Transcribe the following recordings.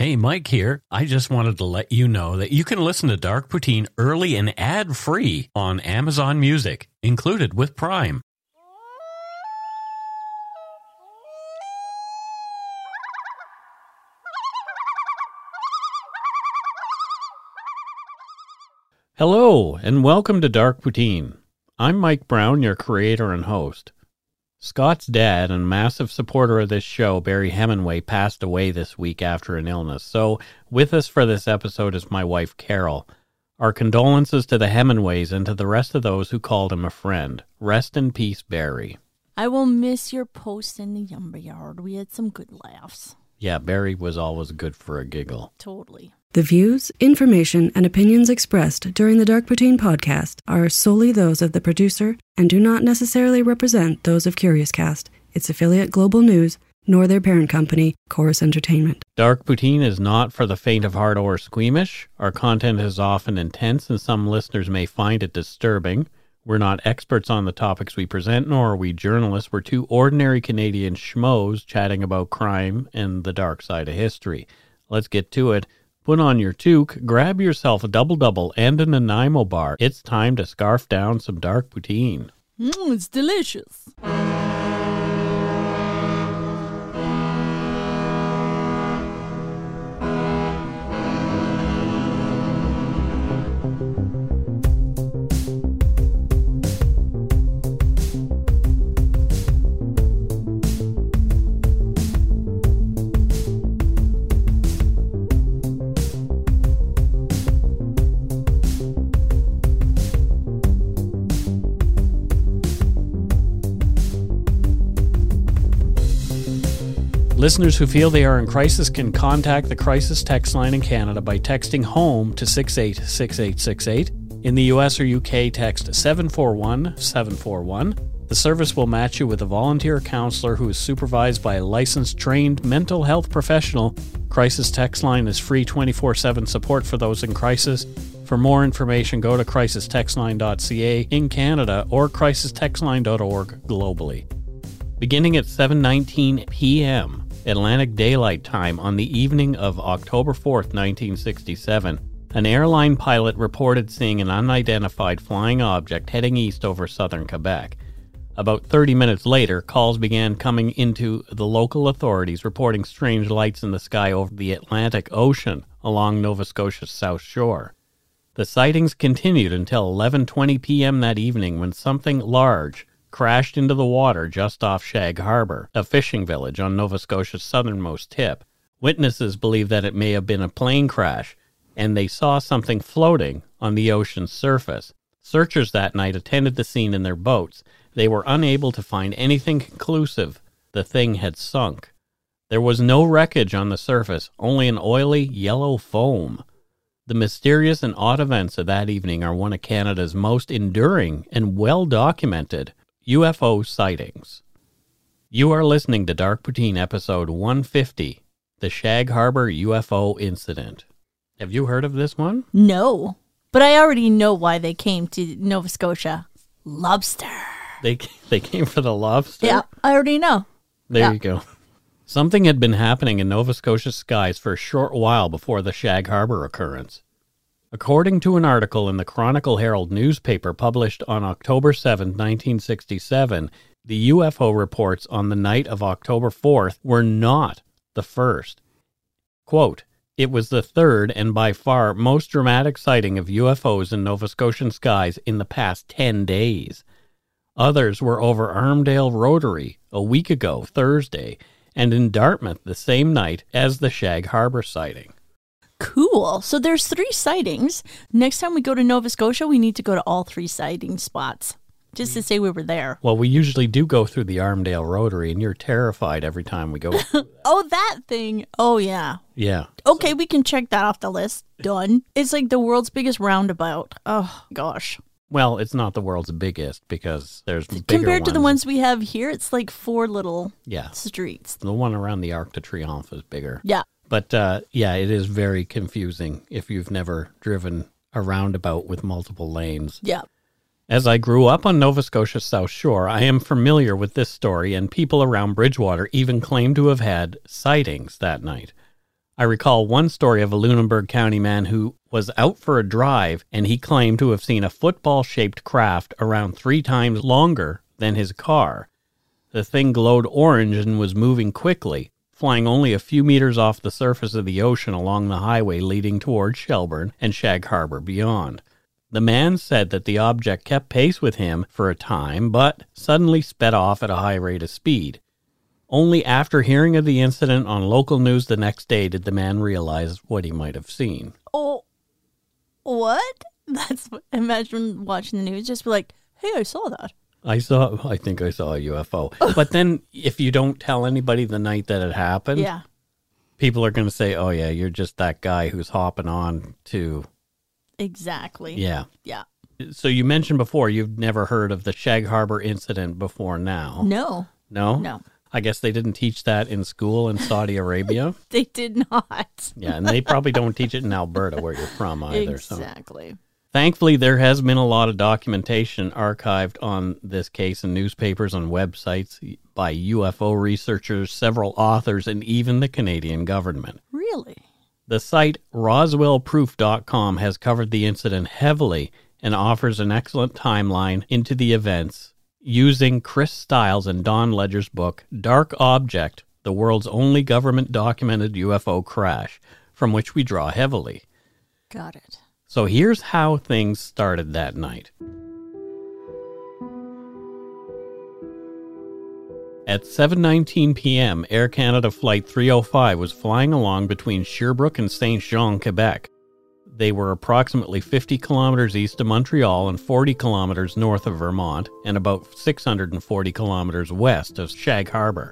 Hey, Mike here. I just wanted to let you know that you can listen to Dark Poutine early and ad-free on Amazon Music, included with Prime. Hello, and welcome to Dark Poutine. I'm Mike Brown, your creator and host. Scott's dad and massive supporter of this show, Barry Hemingway, passed away this week after an illness. So with us for this episode is my wife, Carol. Our condolences to the Hemingways and to the rest of those who called him a friend. Rest in peace, Barry. I will miss your post in the lumber yard. We had some good laughs. Yeah, Barry was always good for a giggle. Totally. The views, information, and opinions expressed during the Dark Poutine podcast are solely those of the producer and do not necessarily represent those of CuriousCast, its affiliate Global News, nor their parent company, Chorus Entertainment. Dark Poutine is not for the faint of heart or squeamish. Our content is often intense, and some listeners may find it disturbing. We're not experts on the topics we present, nor are we journalists. We're two ordinary Canadian schmoes chatting about crime and the dark side of history. Let's get to it. Put on your toque, grab yourself a double-double and a Nanaimo bar. It's time to scarf down some Dark Poutine. It's delicious. Listeners who feel they are in crisis can contact the Crisis Text Line in Canada by texting HOME to 686868. In the US or UK, text 741-741. The service will match you with a volunteer counselor who is supervised by a licensed, trained mental health professional. Crisis Text Line is free 24/7 support for those in crisis. For more information, go to crisistextline.ca in Canada or crisistextline.org globally. Beginning at 7:19 p.m., Atlantic Daylight Time on the evening of October 4th, 1967, an airline pilot reported seeing an unidentified flying object heading east over southern Quebec. About 30 minutes later, calls began coming into the local authorities reporting strange lights in the sky over the Atlantic Ocean along Nova Scotia's south shore. The sightings continued until 11:20 p.m. that evening when something large crashed into the water just off Shag Harbor, a fishing village on Nova Scotia's southernmost tip. Witnesses believe that it may have been a plane crash, and they saw something floating on the ocean's surface. Searchers that night attended the scene in their boats. They were unable to find anything conclusive. The thing had sunk. There was no wreckage on the surface, only an oily yellow foam. The mysterious and odd events of that evening are one of Canada's most enduring and well-documented UFO sightings. You are listening to Dark Poutine episode 150, the Shag Harbor UFO Incident. Have you heard of this one? No, but I already know why they came to Nova Scotia. Lobster. They came for the lobster? Yeah, I already know. There you go. Something had been happening in Nova Scotia skies for a short while before the Shag Harbor occurrence. According to an article in the Chronicle Herald newspaper published on October 7, 1967, the UFO reports on the night of October 4th were not the first. Quote, "It was the third and by far most dramatic sighting of UFOs in Nova Scotian skies in the past 10 days. Others were over Armdale Rotary a week ago, Thursday, and in Dartmouth the same night as the Shag Harbor sighting." Cool. So there's 3 sightings. Next time we go to Nova Scotia, we need to go to all 3 sighting spots just to say we were there. Well, we usually do go through the Armdale Rotary, and you're terrified every time we go. Oh, that thing. Oh, yeah. Yeah. Okay, we can check that off the list. Done. It's like the world's biggest roundabout. Oh, gosh. Well, it's not the world's biggest because there's bigger Compared to the ones. ones we have here, it's like 4 little streets. The one around the Arc de Triomphe is bigger. Yeah. But, it is very confusing if you've never driven a roundabout with multiple lanes. Yeah. As I grew up on Nova Scotia's South Shore, I am familiar with this story, and people around Bridgewater even claim to have had sightings that night. I recall one story of a Lunenburg County man who was out for a drive, and he claimed to have seen a football-shaped craft around 3 times longer than his car. The thing glowed orange and was moving quickly, flying only a few meters off the surface of the ocean along the highway leading towards Shelburne and Shag Harbor beyond. The man said that the object kept pace with him for a time, but suddenly sped off at a high rate of speed. Only after hearing of the incident on local news the next day did the man realize what he might have seen. Oh, what? Imagine watching the news, just be like, hey, I saw that. I think I saw a UFO. But then if you don't tell anybody the night that it happened, Yeah. people are going to say, oh yeah, you're just that guy who's hopping on to... Exactly. Yeah. Yeah. So you mentioned before you've never heard of the Shag Harbor incident before now. No. No? No. I guess they didn't teach that in school in Saudi Arabia. They did not. Yeah, and they probably don't teach it in Alberta where you're from either. Exactly. So. Thankfully, there has been a lot of documentation archived on this case in newspapers and websites by UFO researchers, several authors, and even the Canadian government. Really? The site RoswellProof.com has covered the incident heavily and offers an excellent timeline into the events using Chris Stiles and Don Ledger's book, Dark Object, the world's only government-documented UFO crash, from which we draw heavily. Got it. So here's how things started that night. At 7:19 p.m., Air Canada Flight 305 was flying along between Sherbrooke and Saint-Jean, Quebec. They were approximately 50 kilometers east of Montreal and 40 kilometers north of Vermont, and about 640 kilometers west of Shag Harbor.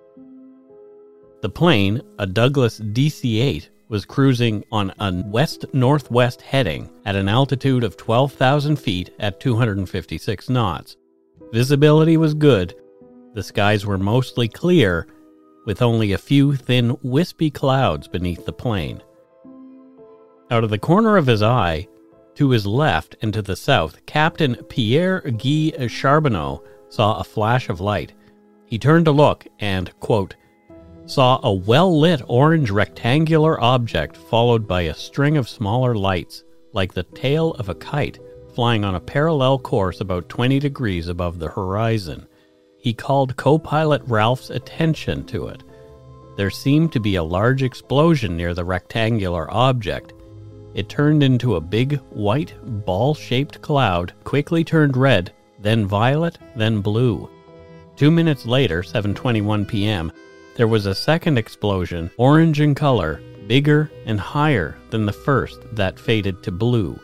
The plane, a Douglas DC-8, was cruising on a west-northwest heading at an altitude of 12,000 feet at 256 knots. Visibility was good. The skies were mostly clear, with only a few thin, wispy clouds beneath the plane. Out of the corner of his eye, to his left and to the south, Captain Pierre-Guy Charbonneau saw a flash of light. He turned to look and, quote, saw a well-lit orange rectangular object followed by a string of smaller lights, like the tail of a kite, flying on a parallel course about 20 degrees above the horizon. He called co-pilot Ralph's attention to it. There seemed to be a large explosion near the rectangular object. It turned into a big, white, ball-shaped cloud, quickly turned red, then violet, then blue. 2 minutes later, 7:21 p.m., there was a second explosion, orange in color, bigger and higher than the first that faded to blue.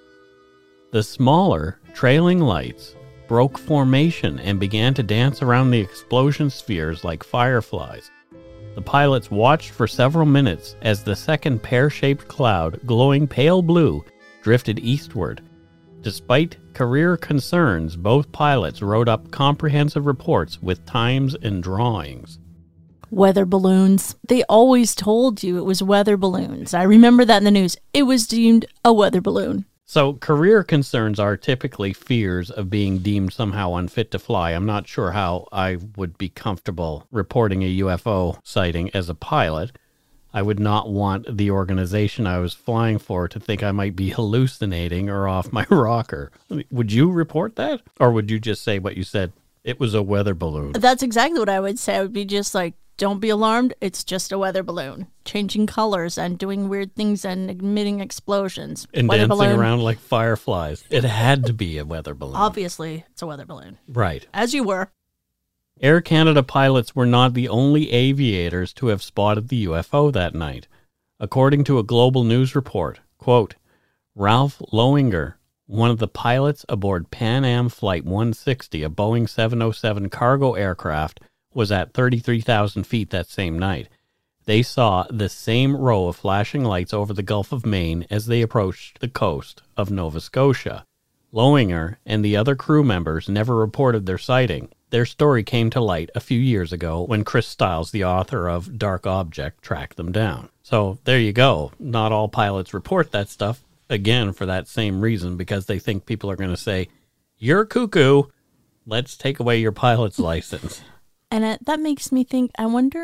The smaller, trailing lights broke formation and began to dance around the explosion spheres like fireflies. The pilots watched for several minutes as the second pear-shaped cloud, glowing pale blue, drifted eastward. Despite career concerns, both pilots wrote up comprehensive reports with times and drawings. Weather balloons. They always told you it was weather balloons. I remember that in the news. It was deemed a weather balloon. So career concerns are typically fears of being deemed somehow unfit to fly. I'm not sure how I would be comfortable reporting a UFO sighting as a pilot. I would not want the organization I was flying for to think I might be hallucinating or off my rocker. Would you report that? Or would you just say what you said? It was a weather balloon. That's exactly what I would say. I would be just like, don't be alarmed. It's just a weather balloon. Changing colors and doing weird things and emitting explosions. And weather dancing balloon. around like fireflies. It had to be a weather balloon. Obviously, it's a weather balloon. Right. As you were. Air Canada pilots were not the only aviators to have spotted the UFO that night. According to a Global News report, quote, Ralph Lowinger, one of the pilots aboard Pan Am Flight 160, a Boeing 707 cargo aircraft, was at 33,000 feet that same night. They saw the same row of flashing lights over the Gulf of Maine as they approached the coast of Nova Scotia. Lowinger and the other crew members never reported their sighting. Their story came to light a few years ago when Chris Stiles, the author of Dark Object, tracked them down. So there you go. Not all pilots report that stuff, again, for that same reason, because they think people are going to say, you're cuckoo, let's take away your pilot's license. And that makes me think, I wonder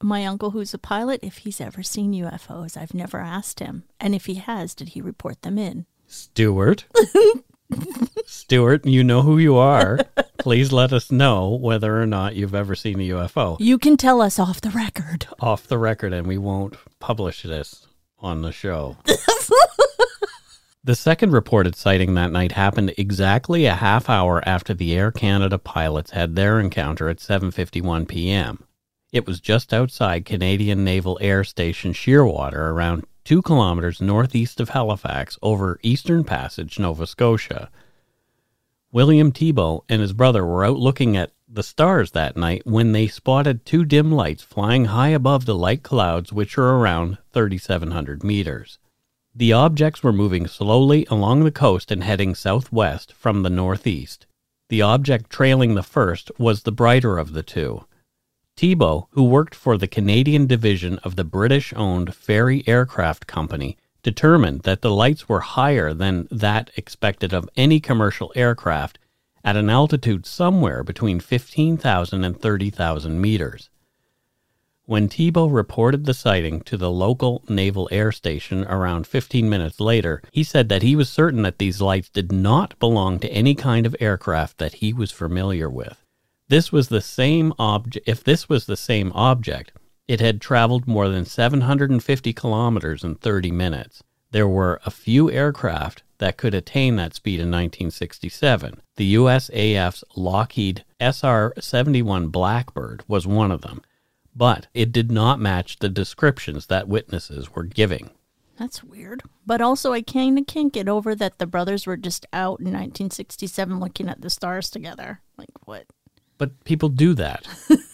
my uncle, who's a pilot, if he's ever seen UFOs. I've never asked him. And if he has, did he report them in? Stuart. Stuart, you know who you are. Please let us know whether or not you've ever seen a UFO. You can tell us off the record. Off the record, and we won't publish this on the show. The second reported sighting that night happened exactly a half hour after the Air Canada pilots had their encounter at 7:51 p.m. It was just outside Canadian Naval Air Station Shearwater, around 2 kilometers northeast of Halifax, over Eastern Passage, Nova Scotia. William Thibault and his brother were out looking at the stars that night when they spotted 2 dim lights flying high above the light clouds, which are around 3,700 meters. The objects were moving slowly along the coast and heading southwest from the northeast. The object trailing the first was the brighter of the two. Thibault, who worked for the Canadian division of the British-owned Fairey Aircraft Company, determined that the lights were higher than that expected of any commercial aircraft at an altitude somewhere between 15,000 and 30,000 meters. When Thibault reported the sighting to the local naval air station around 15 minutes later, he said that he was certain that these lights did not belong to any kind of aircraft that he was familiar with. If this was the same object, it had traveled more than 750 kilometers in 30 minutes. There were a few aircraft that could attain that speed in 1967. The USAF's Lockheed SR-71 Blackbird was one of them, but it did not match the descriptions that witnesses were giving. That's weird. But also, I can't get over that the brothers were just out in 1967 looking at the stars together. Like, what? But people do that.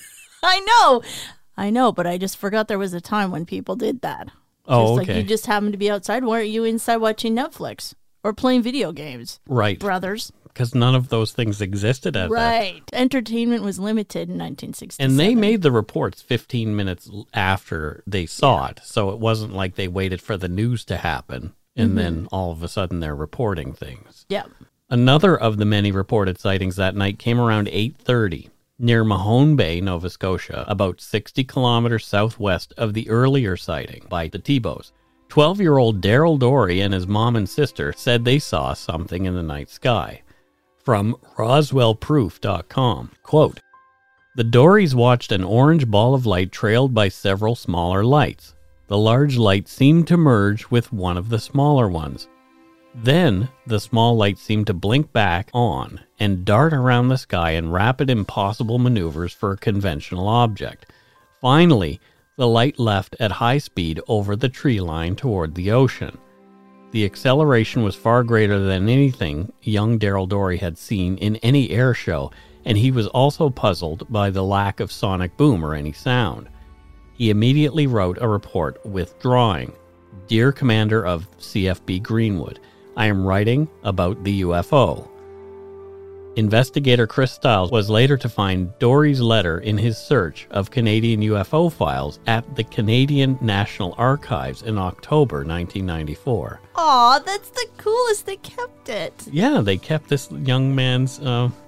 I know, but I just forgot there was a time when people did that. Oh, just okay. Like you just happened to be outside. Why aren't you inside watching Netflix or playing video games? Right. Brothers. Because none of those things existed at that. Right. Entertainment was limited in 1967. And they made the reports 15 minutes after they saw it. So it wasn't like they waited for the news to happen and then all of a sudden they're reporting things. Yeah. Another of the many reported sightings that night came around 8:30 near Mahone Bay, Nova Scotia, about 60 kilometers southwest of the earlier sighting by the Thibaults. 12-year-old Daryl Dory and his mom and sister said they saw something in the night sky. From RoswellProof.com, quote, "The Dorys watched an orange ball of light trailed by several smaller lights. The large light seemed to merge with one of the smaller ones. Then the small light seemed to blink back on and dart around the sky in rapid, impossible maneuvers for a conventional object. Finally, the light left at high speed over the tree line toward the ocean. The acceleration was far greater than anything young Daryl Dory had seen in any air show, and he was also puzzled by the lack of sonic boom or any sound. He immediately wrote a report withdrawing. Dear Commander of CFB Greenwood, I am writing about the UFO." Investigator Chris Stiles was later to find Dory's letter in his search of Canadian UFO files at the Canadian National Archives in October 1994. Aw, that's the coolest. They kept it. Yeah, they kept this young man's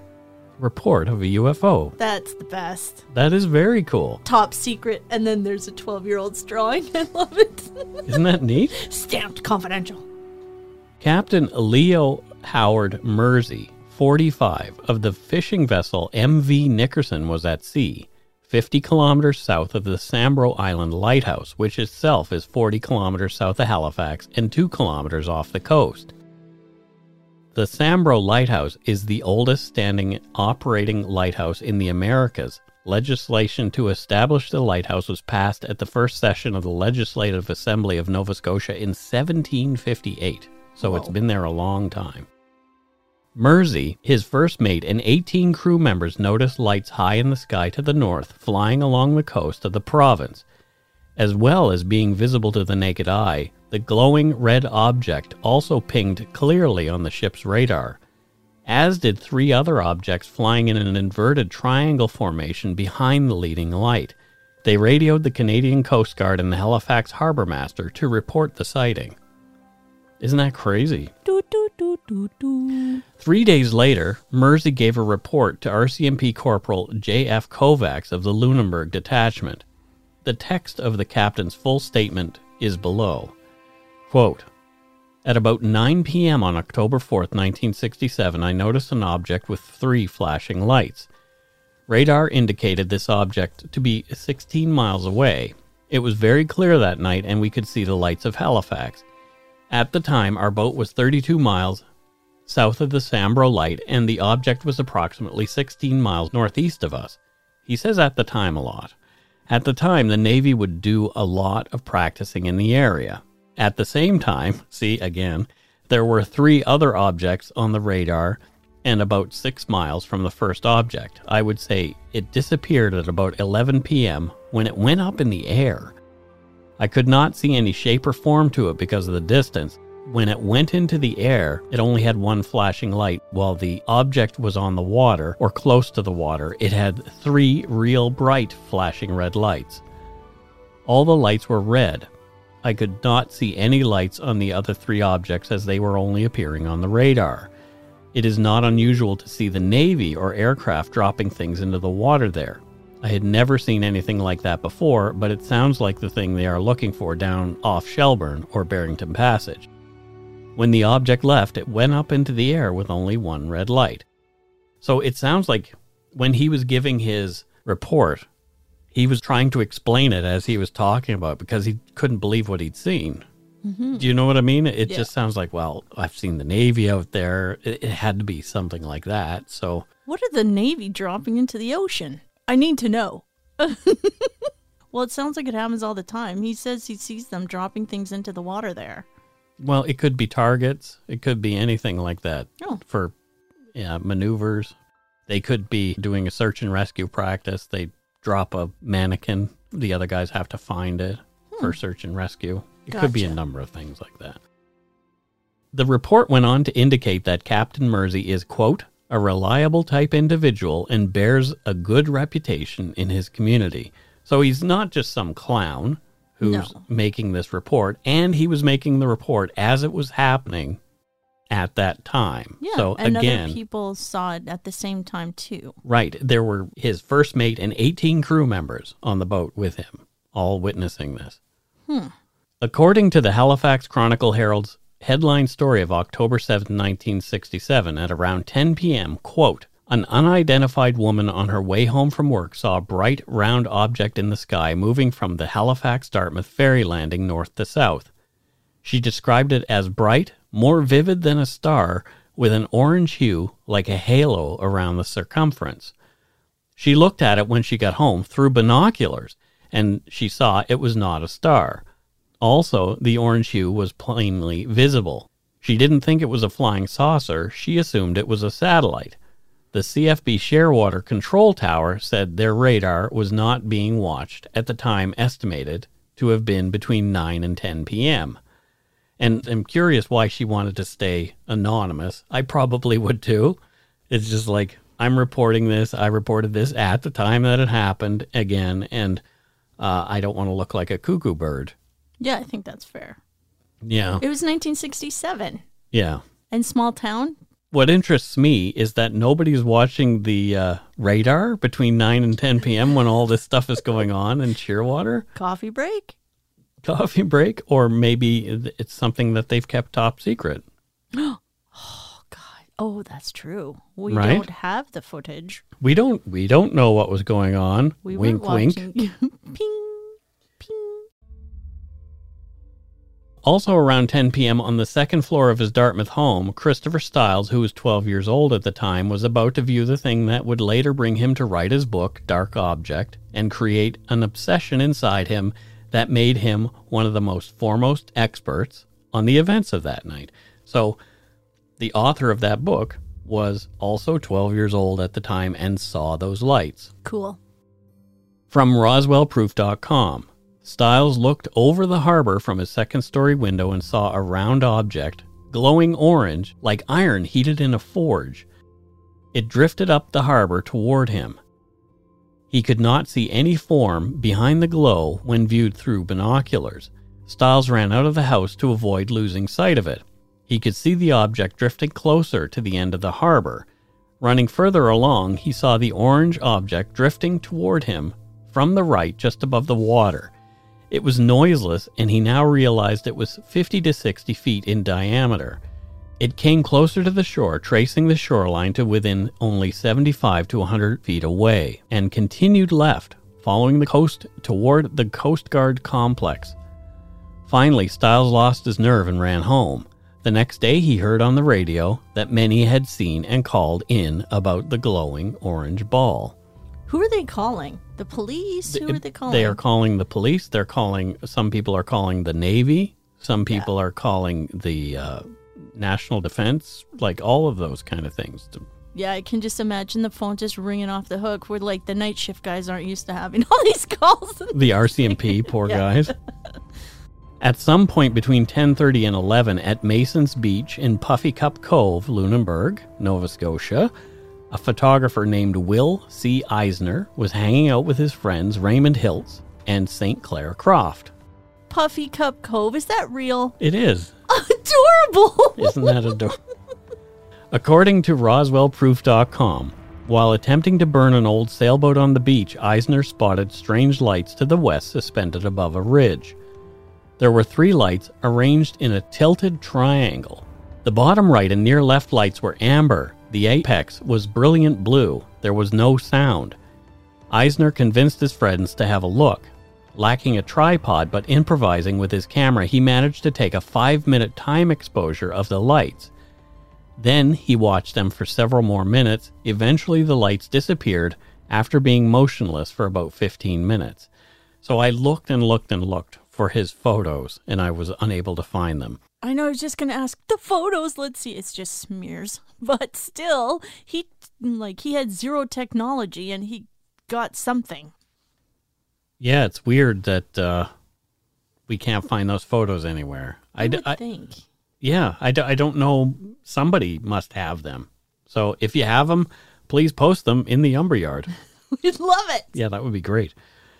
report of a UFO. That's the best. That is very cool. Top secret, and then there's a 12-year-old's drawing. I love it. Isn't that neat? Stamped confidential. Captain Leo Howard Mersey, 45, of the fishing vessel MV Nickerson was at sea, 50 kilometers south of the Sambro Island Lighthouse, which itself is 40 kilometers south of Halifax and 2 kilometers off the coast. The Sambro Lighthouse is the oldest standing operating lighthouse in the Americas. Legislation to establish the lighthouse was passed at the first session of the Legislative Assembly of Nova Scotia in 1758, so It's been there a long time. Mersey, his first mate, and 18 crew members noticed lights high in the sky to the north, flying along the coast of the province. As well as being visible to the naked eye, the glowing red object also pinged clearly on the ship's radar, as did 3 other objects flying in an inverted triangle formation behind the leading light. They radioed the Canadian Coast Guard and the Halifax Harbour Master to report the sighting. Isn't that crazy? 3 days later, Mersey gave a report to RCMP Corporal J.F. Kovacs of the Lunenburg Detachment. The text of the captain's full statement is below. Quote, "At about 9 p.m. on October 4th, 1967, I noticed an object with 3 flashing lights. Radar indicated this object to be 16 miles away. It was very clear that night, and we could see the lights of Halifax. At the time, our boat was 32 miles south of the Sambro Light, and the object was approximately 16 miles northeast of us." He says at the time a lot. At the time, the Navy would do a lot of practicing in the area. At the same time, see again, there were 3 other objects on the radar and about 6 miles from the first object. I would say it disappeared at about 11 p.m. when it went up in the air. I could not see any shape or form to it because of the distance. When it went into the air, it only had 1 flashing light, while the object was on the water or close to the water. It had 3 real bright flashing red lights. All the lights were red. I could not see any lights on the other 3 objects as they were only appearing on the radar. It is not unusual to see the Navy or aircraft dropping things into the water there. I had never seen anything like that before, but it sounds like the thing they are looking for down off Shelburne or Barrington Passage. When the object left, it went up into the air with only 1 red light. So it sounds like when he was giving his report, he was trying to explain it as he was talking about it because he couldn't believe what he'd seen. Mm-hmm. Do you know what I mean? It just sounds like, well, I've seen the Navy out there. It had to be something like that. So, what are the Navy dropping into the ocean? I need to know. Well, it sounds like it happens all the time. He says he sees them dropping things into the water there. Well, it could be targets. It could be anything like that for maneuvers. They could be doing a search and rescue practice. They drop a mannequin. The other guys have to find it for search and rescue. It could be a number of things like that. The report went on to indicate that Captain Mersey is, quote, "a reliable type individual and bears a good reputation in his community." So he's not just some clown who's making this report, and he was making the report as it was happening at that time. Yeah, so and again, other people saw it at the same time too. Right. There were his first mate and 18 crew members on the boat with him, all witnessing this. According to the Halifax Chronicle-Herald's headline story of October 7, 1967, at around 10 p.m., quote, "An unidentified woman on her way home from work saw a bright, round object in the sky moving from the Halifax-Dartmouth ferry landing north to south. She described it as bright, more vivid than a star, with an orange hue like a halo around the circumference. She looked at it when she got home through binoculars, and she saw it was not a star. Also, the orange hue was plainly visible. She didn't think it was a flying saucer. She assumed it was a satellite. The CFB Shearwater Control Tower said their radar was not being watched at the time estimated to have been between 9 and 10 p.m. And I'm curious why she wanted to stay anonymous. I probably would too. It's just like, I'm reporting this. I reported this at the time that it happened again, and I don't want to look like a cuckoo bird. Yeah, I think that's fair. Yeah. It was 1967. Yeah. And small town. What interests me is that nobody's watching the radar between 9 and 10 p.m. when all this stuff is going on in Shearwater. Coffee break? Coffee break, or maybe it's something that they've kept top secret. Oh, God. Oh, that's true. We Right? don't have the footage. We don't know what was going on. We wink, were wink. watching. Ping, ping. Also around 10 p.m. on the second floor of his Dartmouth home, Christopher Stiles, who was 12 years old at the time, was about to view the thing that would later bring him to write his book, Dark Object, and create an obsession inside him that made him one of the most foremost experts on the events of that night. So the author of that book was also 12 years old at the time and saw those lights. Cool. From RoswellProof.com. Stiles looked over the harbor from his second-story window and saw a round object, glowing orange, like iron heated in a forge. It drifted up the harbor toward him. He could not see any form behind the glow when viewed through binoculars. Stiles ran out of the house to avoid losing sight of it. He could see the object drifting closer to the end of the harbor. Running further along, he saw the orange object drifting toward him from the right just above the water. It was noiseless, and he now realized it was 50 to 60 feet in diameter. It came closer to the shore, tracing the shoreline to within only 75 to 100 feet away, and continued left, following the coast toward the Coast Guard complex. Finally, Stiles lost his nerve and ran home. The next day he heard on the radio that many had seen and called in about the glowing orange ball. Who are they calling? The police? Who are they calling? They are calling the police. They're calling, some people are calling the Navy. Some people are calling the National Defense, like all of those kind of things. Yeah, I can just imagine the phone just ringing off the hook where like the night shift guys aren't used to having all these calls. The RCMP, poor guys. At some point between 10:30 and 11 at Mason's Beach in Puffy Cup Cove, Lunenburg, Nova Scotia, a photographer named Will C. Eisner was hanging out with his friends Raymond Hiltz and St. Clair Croft. Puffy Cup Cove, is that real? It is. Adorable! Isn't that adorable? According to RoswellProof.com, while attempting to burn an old sailboat on the beach, Eisner spotted strange lights to the west suspended above a ridge. There were 3 lights arranged in a tilted triangle. The bottom right and near left lights were amber. The apex was brilliant blue. There was no sound. Eisner convinced his friends to have a look. Lacking a tripod but improvising with his camera, he managed to take a 5-minute time exposure of the lights. Then he watched them for several more minutes. Eventually the lights disappeared after being motionless for about 15 minutes. So I looked and looked and looked for his photos, and I was unable to find them. I know, I was just going to ask the photos. Let's see, it's just smears. But still, he had zero technology and he got something. Yeah, it's weird that we can't find those photos anywhere. I think. Yeah, I don't know. Somebody must have them. So if you have them, please post them in the Umber Yard. We'd love it. Yeah, that would be great.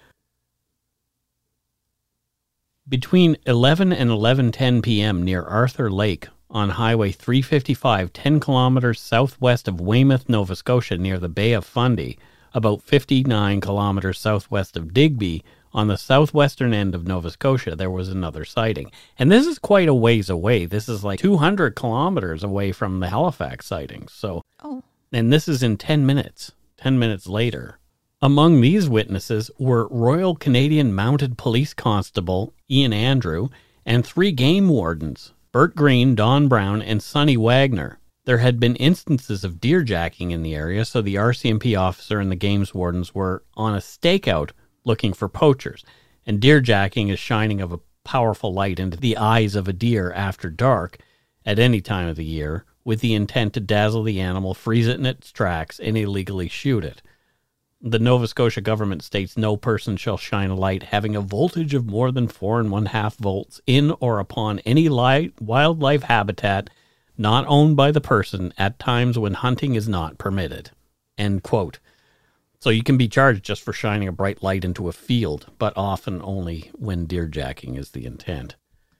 Between 11 and 11:10 p.m. near Arthur Lake on Highway 355, 10 kilometers southwest of Weymouth, Nova Scotia, near the Bay of Fundy, about 59 kilometers southwest of Digby, on the southwestern end of Nova Scotia, there was another sighting. And this is quite a ways away. This is like 200 kilometers away from the Halifax sightings. So, and this is in 10 minutes later. Among these witnesses were Royal Canadian Mounted Police Constable Ian Andrew and 3 game wardens, Bert Green, Don Brown, and Sonny Wagner. There had been instances of deerjacking in the area, so the RCMP officer and the games wardens were on a stakeout looking for poachers, and deerjacking is shining of a powerful light into the eyes of a deer after dark at any time of the year with the intent to dazzle the animal, freeze it in its tracks, and illegally shoot it. The Nova Scotia government states no person shall shine a light having a voltage of more than 4 1/2 volts in or upon any wildlife habitat not owned by the person at times when hunting is not permitted. End quote. So you can be charged just for shining a bright light into a field, but often only when deerjacking is the intent.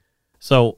So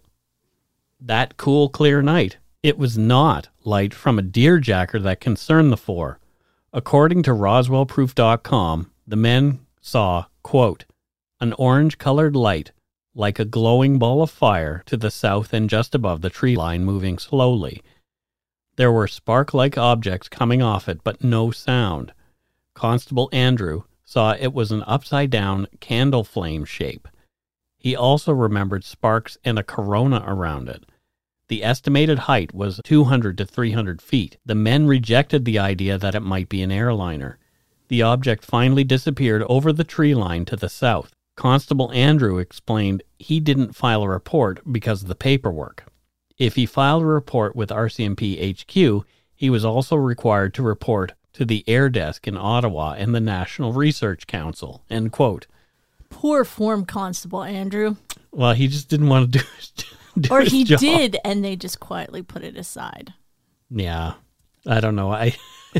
that cool, clear night, it was not light from a deerjacker that concerned the 4. According to RoswellProof.com, the men saw, quote, an orange-colored light like a glowing ball of fire to the south and just above the tree line moving slowly. There were spark-like objects coming off it, but no sound. Constable Andrew saw it was an upside-down candle flame shape. He also remembered sparks and a corona around it. The estimated height was 200 to 300 feet. The men rejected the idea that it might be an airliner. The object finally disappeared over the tree line to the south. Constable Andrew explained he didn't file a report because of the paperwork. If he filed a report with RCMP HQ, he was also required to report to the Air Desk in Ottawa and the National Research Council. End quote. Poor form, Constable Andrew. Well, he just didn't want to do or his he job. did, and they just quietly put it aside. Yeah. I don't know. I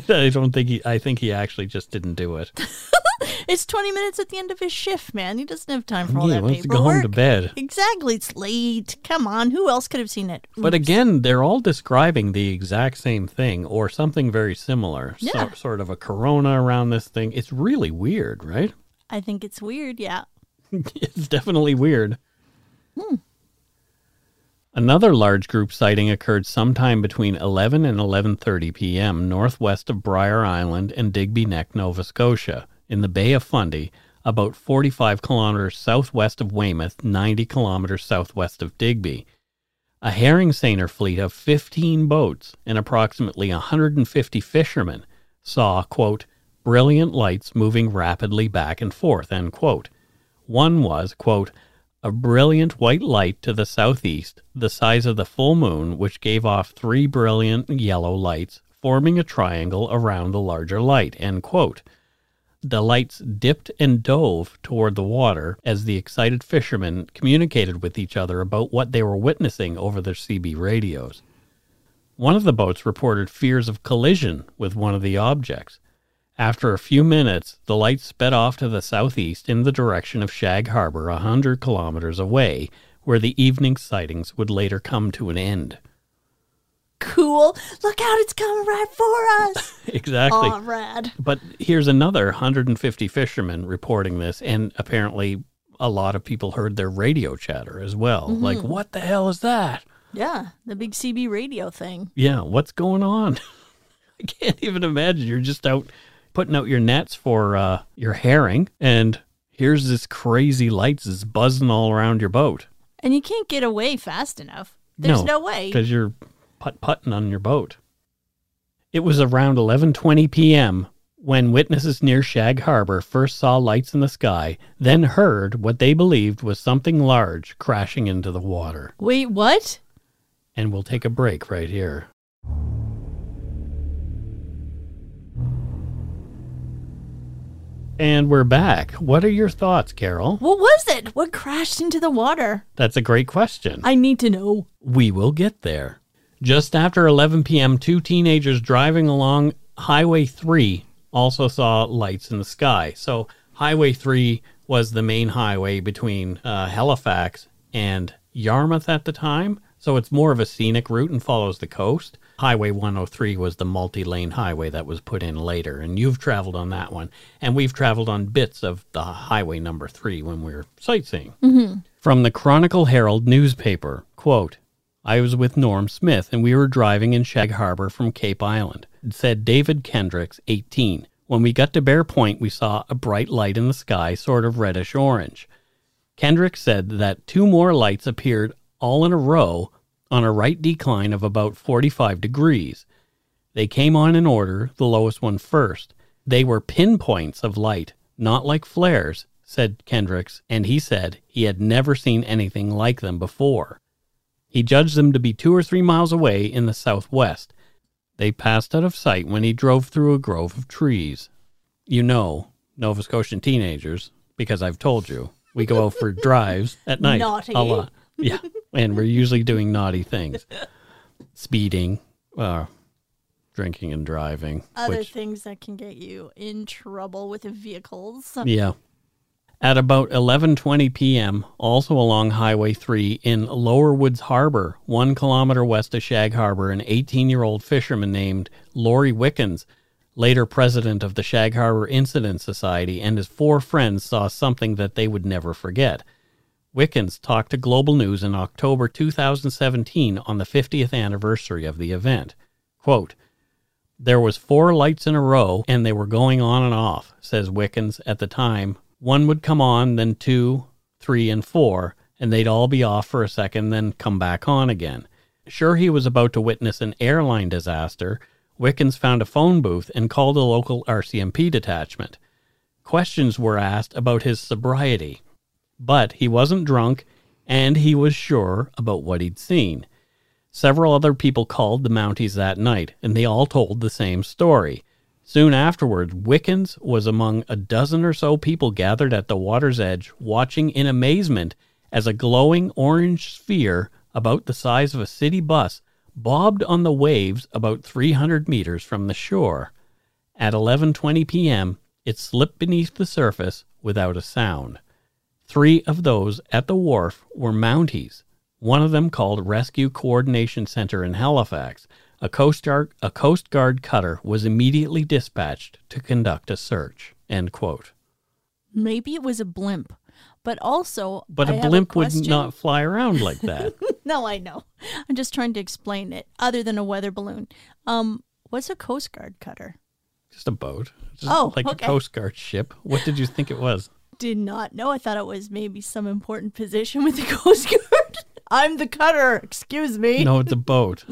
think he actually just didn't do it. It's 20 minutes at the end of his shift, man. He doesn't have time for all that paperwork. He wants to go home to bed. Exactly. It's late. Come on. Who else could have seen it? Oops. But again, they're all describing the exact same thing or something very similar. Yeah. Sort of a corona around this thing. It's really weird, right? I think it's weird, yeah. It's definitely weird. Another large group sighting occurred sometime between 11 and 11:30 p.m. northwest of Briar Island and Digby Neck, Nova Scotia, in the Bay of Fundy, about 45 kilometers southwest of Weymouth, 90 kilometers southwest of Digby. A herring seiner fleet of 15 boats and approximately 150 fishermen saw, quote, brilliant lights moving rapidly back and forth, end quote. One was, quote, a brilliant white light to the southeast, the size of the full moon, which gave off 3 brilliant yellow lights, forming a triangle around the larger light, end quote. The lights dipped and dove toward the water as the excited fishermen communicated with each other about what they were witnessing over their CB radios. One of the boats reported fears of collision with one of the objects. After a few minutes, the lights sped off to the southeast in the direction of Shag Harbor, 100 kilometers away, where the evening sightings would later come to an end. Cool. Look out, it's coming right for us. Exactly. Aw, rad. But here's another 150 fishermen reporting this, and apparently a lot of people heard their radio chatter as well. Mm-hmm. Like, what the hell is that? Yeah, the big CB radio thing. Yeah, what's going on? I can't even imagine. You're just out putting out your nets for your herring, and here's this crazy lights is buzzing all around your boat. And you can't get away fast enough. There's no way. Because you're putt-putting on your boat. It was around 11:20 p.m. when witnesses near Shag Harbor first saw lights in the sky, then heard what they believed was something large crashing into the water. Wait, what? And we'll take a break right here. And we're back. What are your thoughts, Carol? What was it? What crashed into the water? That's a great question. I need to know. We will get there. Just after 11 p.m., 2 teenagers driving along Highway 3 also saw lights in the sky. So Highway 3 was the main highway between Halifax and Yarmouth at the time. So it's more of a scenic route and follows the coast. Highway 103 was the multi-lane highway that was put in later, and you've traveled on that one. And we've traveled on bits of the highway number 3 when we were sightseeing. Mm-hmm. From the Chronicle Herald newspaper, quote, I was with Norm Smith, and we were driving in Shag Harbor from Cape Island. It said David Kendricks, 18. When we got to Bear Point, we saw a bright light in the sky, sort of reddish-orange. Kendricks said that 2 more lights appeared all in a row on a right decline of about 45 degrees. They came on in order, the lowest one first. They were pinpoints of light, not like flares, said Kendricks, and he said he had never seen anything like them before. He judged them to be 2 or 3 miles away in the southwest. They passed out of sight when he drove through a grove of trees. You know, Nova Scotian teenagers, because I've told you, we go out for drives at night. Naughty. A lot. Yeah, and we're usually doing naughty things. Speeding, drinking and driving. Other things that can get you in trouble with vehicles. Yeah. At about 11:20 p.m., also along Highway 3 in Lower Woods Harbor, 1 kilometer west of Shag Harbor, an 18-year-old fisherman named Laurie Wickens, later president of the Shag Harbor Incident Society, and his 4 friends saw something that they would never forget. Wickens talked to Global News in October 2017 on the 50th anniversary of the event. Quote, there was 4 lights in a row, and they were going on and off, says Wickens. At the time, 1 would come on, then 2, 3, and 4, and they'd all be off for a second, then come back on again. Sure he was about to witness an airline disaster, Wickens found a phone booth and called a local RCMP detachment. Questions were asked about his sobriety. But he wasn't drunk, and he was sure about what he'd seen. Several other people called the Mounties that night, and they all told the same story. Soon afterwards, Wickens was among a dozen or so people gathered at the water's edge, watching in amazement as a glowing orange sphere about the size of a city bus bobbed on the waves about 300 meters from the shore. At 11:20 p.m., it slipped beneath the surface without a sound. 3 of those at the wharf were Mounties. One of them, called Rescue Coordination Center in Halifax, a Coast Guard cutter was immediately dispatched to conduct a search. End quote. Maybe it was a blimp. But also, But I a have blimp would question. not fly around like that. No, I know. I'm just trying to explain it. Other than a weather balloon, what's a Coast Guard cutter? Just a boat. Just Okay. a Coast Guard ship. What did you think it was? Did not know. I thought it was maybe some important position with the Coast Guard. I'm the cutter. Excuse me. No, it's a boat.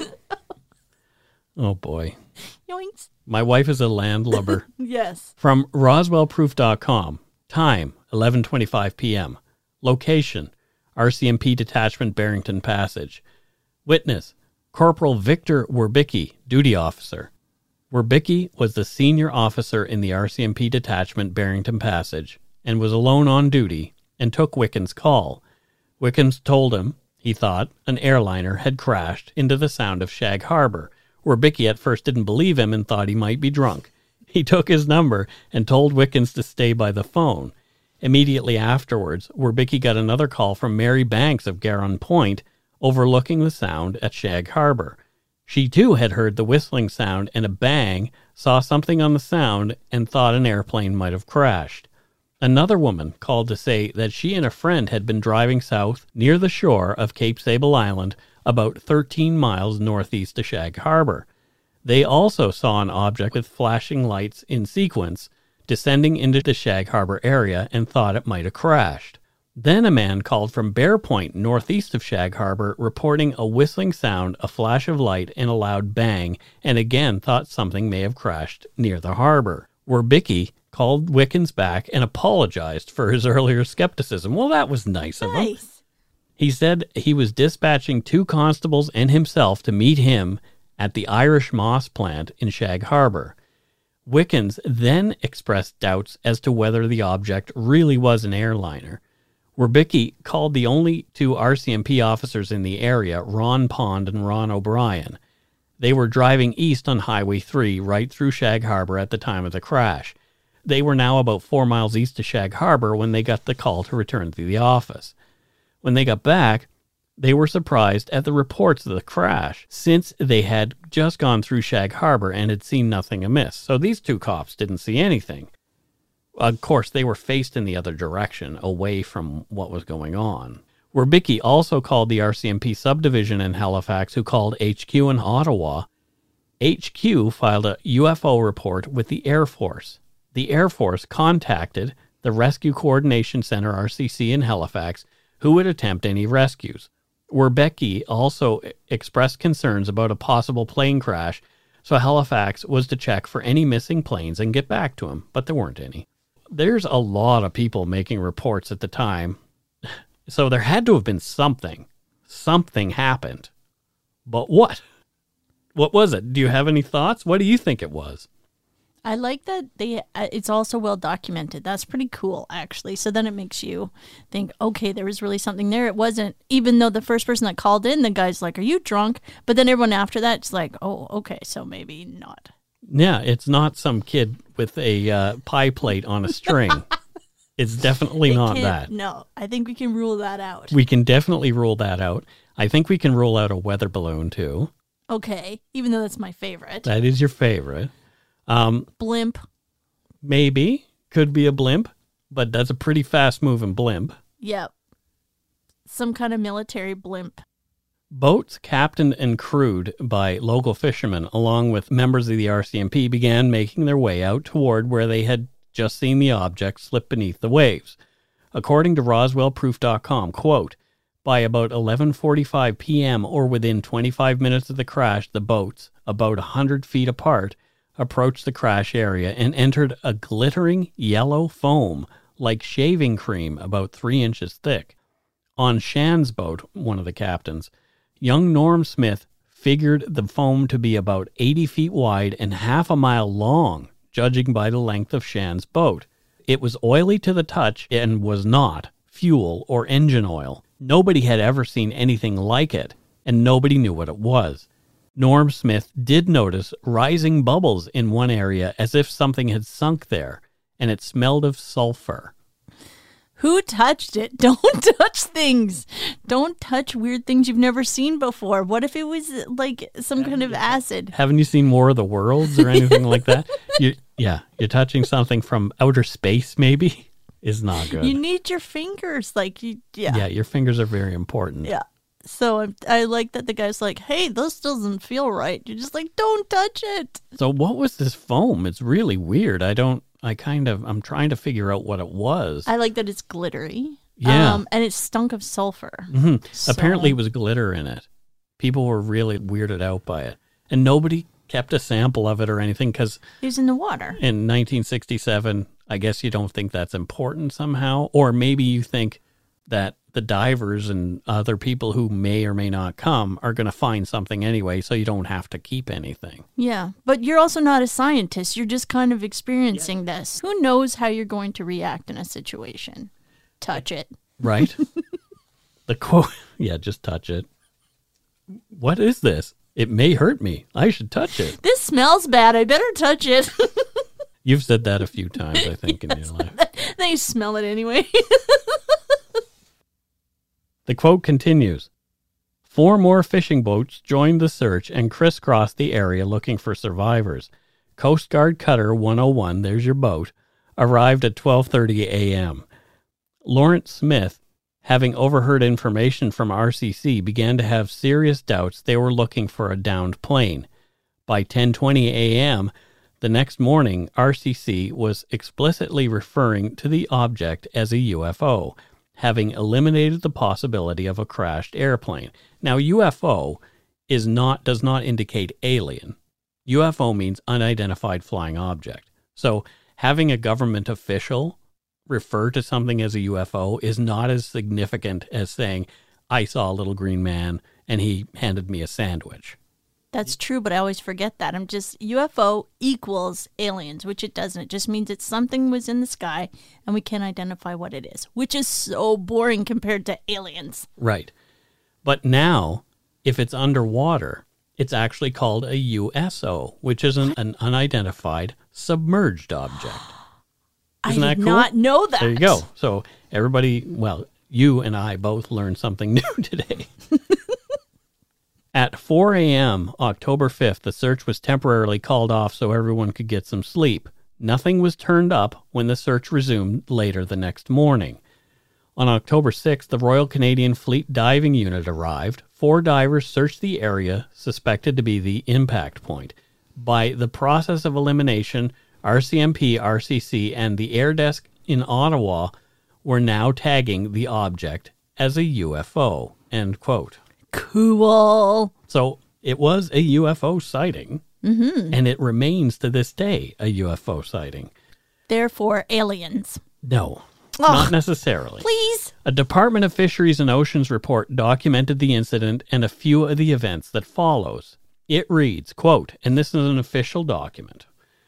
Oh, boy. Yoinks. My wife is a landlubber. Yes. From RoswellProof.com. Time, 11:25 p.m. Location, RCMP Detachment, Barrington Passage. Witness, Corporal Victor Werbicki, duty officer. Werbicki was the senior officer in the RCMP Detachment, Barrington Passage, and was alone on duty and took Wickens' call. Wickens told him, he thought, an airliner had crashed into the Sound of Shag Harbor. Werbicki at first didn't believe him and thought he might be drunk. He took his number and told Wickens to stay by the phone. Immediately afterwards, Werbicki got another call from Mary Banks of Garon Point, overlooking the Sound at Shag Harbor. She too had heard the whistling sound and a bang, saw something on the Sound, and thought an airplane might have crashed. Another woman called to say that she and a friend had been driving south near the shore of Cape Sable Island, about 13 miles northeast of Shag Harbor. They also saw an object with flashing lights in sequence descending into the Shag Harbor area and thought it might have crashed. Then a man called from Bear Point, northeast of Shag Harbor, reporting a whistling sound, a flash of light, and a loud bang, and again thought something may have crashed near the harbor. Werbicki called Wickens back and apologized for his earlier skepticism. Well, that was nice of him. Nice. He said he was dispatching 2 constables and himself to meet him at the Irish Moss plant in Shag Harbor. Wickens then expressed doubts as to whether the object really was an airliner. Werbicki called the only 2 RCMP officers in the area, Ron Pond and Ron O'Brien. They were driving east on Highway 3 right through Shag Harbor at the time of the crash. They were now about 4 miles east of Shag Harbor when they got the call to return to the office. When they got back, they were surprised at the reports of the crash, since they had just gone through Shag Harbor and had seen nothing amiss. So these 2 cops didn't see anything. Of course, they were faced in the other direction, away from what was going on. Werbicki also called the RCMP subdivision in Halifax, who called HQ in Ottawa. HQ filed a UFO report with the Air Force. The Air Force contacted the Rescue Coordination Center, RCC, in Halifax, who would attempt any rescues. Werbicki also expressed concerns about a possible plane crash, so Halifax was to check for any missing planes and get back to him, but there weren't any. There's a lot of people making reports at the time, so there had to have been something. Something happened. But what? What was it? Do you have any thoughts? What do you think it was? I like that it's also well documented. That's pretty cool, actually. So then it makes you think, okay, there was really something there. It wasn't, even though the first person that called in, the guy's like, are you drunk? But then everyone after that's like, oh, okay, so maybe not. Yeah, it's not some kid with a pie plate on a string. It's definitely not that. No, I think we can rule that out. We can definitely rule that out. I think we can rule out a weather balloon, too. Okay, even though that's my favorite. That is your favorite. Blimp. Maybe. Could be a blimp, but that's a pretty fast-moving blimp. Yep. Some kind of military blimp. Boats captained and crewed by local fishermen, along with members of the RCMP, began making their way out toward where they had just seen the object slip beneath the waves. According to RoswellProof.com, quote, by about 11:45 p.m. or within 25 minutes of the crash, the boats, about 100 feet apart, approached the crash area and entered a glittering yellow foam like shaving cream about 3 inches thick. On Shan's boat, one of the captains, young Norm Smith figured the foam to be about 80 feet wide and half a mile long, judging by the length of Shan's boat. It was oily to the touch and was not fuel or engine oil. Nobody had ever seen anything like it, and nobody knew what it was. Norm Smith did notice rising bubbles in one area as if something had sunk there, and it smelled of sulfur. Who touched it? Don't touch things. Don't touch weird things you've never seen before. What if it was like some kind of acid? Haven't you seen War of the Worlds or anything like that? You're touching something from outer space, maybe? is not good. You need your fingers. Yeah, your fingers are very important. Yeah. So I like that the guy's like, hey, this doesn't feel right. You're just like, don't touch it. So what was this foam? It's really weird. I'm trying to figure out what it was. I like that it's glittery. Yeah. And it stunk of sulfur. Mm-hmm. So- Apparently it was glitter in it. People were really weirded out by it. And nobody kept a sample of it or anything because It was in the water. in 1967, I guess you don't think that's important somehow. Or maybe you think that the divers and other people who may or may not come are going to find something anyway, so you don't have to keep anything. Yeah. But you're also not a scientist. You're just kind of experiencing this. Who knows how you're going to react in a situation? Touch it. Right? The quote, yeah, just touch it. What is this? It may hurt me. I should touch it. This smells bad. I better touch it. You've said that a few times, I think, in your life. Then you smell it anyway. The quote continues, 4 more fishing boats joined the search and crisscrossed the area looking for survivors. Coast Guard Cutter 101, there's your boat, arrived at 12:30 a.m. Lawrence Smith, having overheard information from RCC, began to have serious doubts they were looking for a downed plane. By 10:20 a.m., the next morning, RCC was explicitly referring to the object as a UFO, having eliminated the possibility of a crashed airplane. Now, UFO does not indicate alien. UFO means unidentified flying object. So having a government official refer to something as a UFO is not as significant as saying, I saw a little green man and he handed me a sandwich. That's true, but I always forget that. I'm just, UFO equals aliens, which it doesn't. It just means it's something was in the sky and we can't identify what it is, which is so boring compared to aliens. Right. But now, if it's underwater, it's actually called a USO, which is an unidentified submerged object. Isn't I that did cool? not know that. There you go. So everybody, well, you and I both learned something new today. At 4 a.m., October 5th, the search was temporarily called off so everyone could get some sleep. Nothing was turned up when the search resumed later the next morning. On October 6th, the Royal Canadian Fleet Diving Unit arrived. 4 divers searched the area suspected to be the impact point. By the process of elimination, RCMP, RCC, and the Air Desk in Ottawa were now tagging the object as a UFO. End quote. Cool. So it was a UFO sighting, and it remains to this day a UFO sighting. Therefore, aliens. No, not necessarily. Please. A Department of Fisheries and Oceans report documented the incident and a few of the events that follows. It reads, quote, and this is an official document,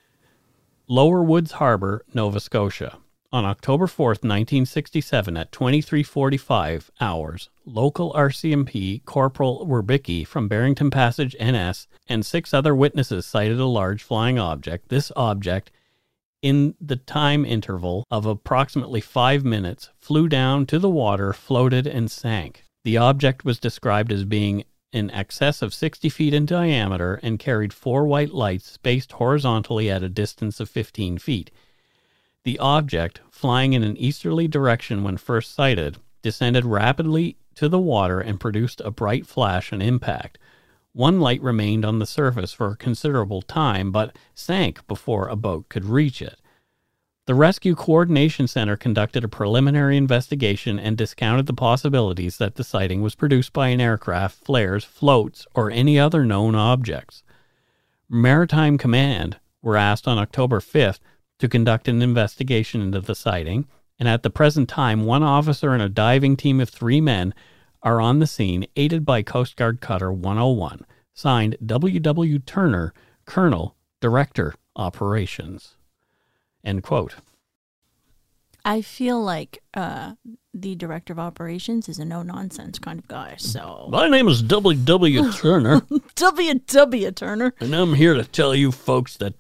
Lower Woods Harbor, Nova Scotia. On October 4th, 1967, at 23:45 hours, local RCMP Corporal Werbicki from Barrington Passage, NS, and 6 other witnesses sighted a large flying object. This object, in the time interval of approximately 5 minutes, flew down to the water, floated, and sank. The object was described as being in excess of 60 feet in diameter and carried 4 white lights spaced horizontally at a distance of 15 feet. The object, flying in an easterly direction when first sighted, descended rapidly to the water and produced a bright flash on impact. 1 light remained on the surface for a considerable time, but sank before a boat could reach it. The Rescue Coordination Center conducted a preliminary investigation and discounted the possibilities that the sighting was produced by an aircraft, flares, floats, or any other known objects. Maritime Command were asked on October 5th to conduct an investigation into the sighting, and at the present time, 1 officer and a diving team of 3 men are on the scene, aided by Coast Guard Cutter 101, signed W.W. Turner, Colonel, Director, Operations. End quote. I feel like the director of operations is a no-nonsense kind of guy, so... My name is W.W. Turner, W.W. Turner. and I'm here to tell you folks that,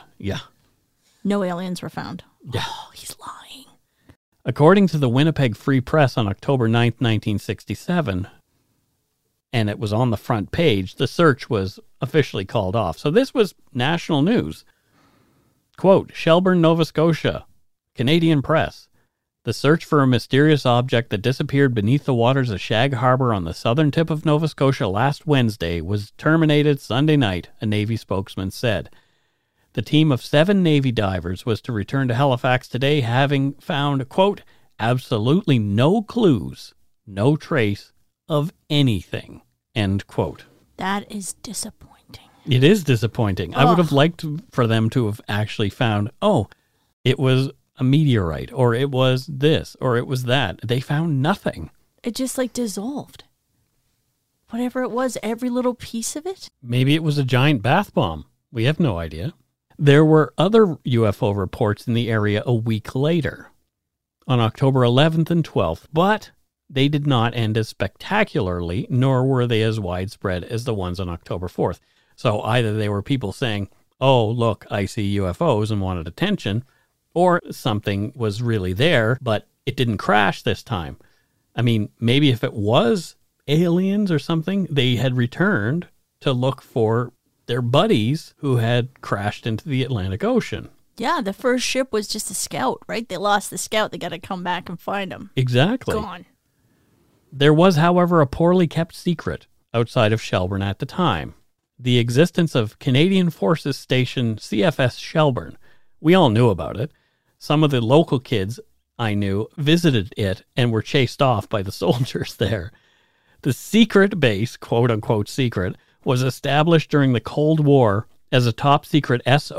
No aliens were found. Yeah. Oh, he's lying. According to the Winnipeg Free Press on October 9th, 1967, and it was on the front page, the search was officially called off. So this was national news. Quote, Shelburne, Nova Scotia, Canadian Press. The search for a mysterious object that disappeared beneath the waters of Shag Harbor on the southern tip of Nova Scotia last Wednesday was terminated Sunday night, a Navy spokesman said. The team of 7 Navy divers was to return to Halifax today, having found, quote, absolutely no clues, no trace of anything, end quote. That is disappointing. It is disappointing. I would have liked for them to have actually found, oh, it was a meteorite, or it was this, or it was that. They found nothing. It just like dissolved. Whatever it was, every little piece of it. Maybe it was a giant bath bomb. We have no idea. There were other UFO reports in the area a week later, on October 11th and 12th, but they did not end as spectacularly, nor were they as widespread as the ones on October 4th. So either they were people saying, oh, look, I see UFOs and wanted attention, or something was really there, but it didn't crash this time. I mean, maybe if it was aliens or something, they had returned to look for their buddies who had crashed into the Atlantic Ocean. Yeah, the first ship was just a scout, right? They lost the scout. They got to come back and find him. Exactly. Gone. There was, however, a poorly kept secret outside of Shelburne at the time. The existence of Canadian Forces Station CFS Shelburne. We all knew about it. Some of the local kids I knew visited it and were chased off by the soldiers there. The secret base, quote-unquote secret, was established during the Cold War as a top-secret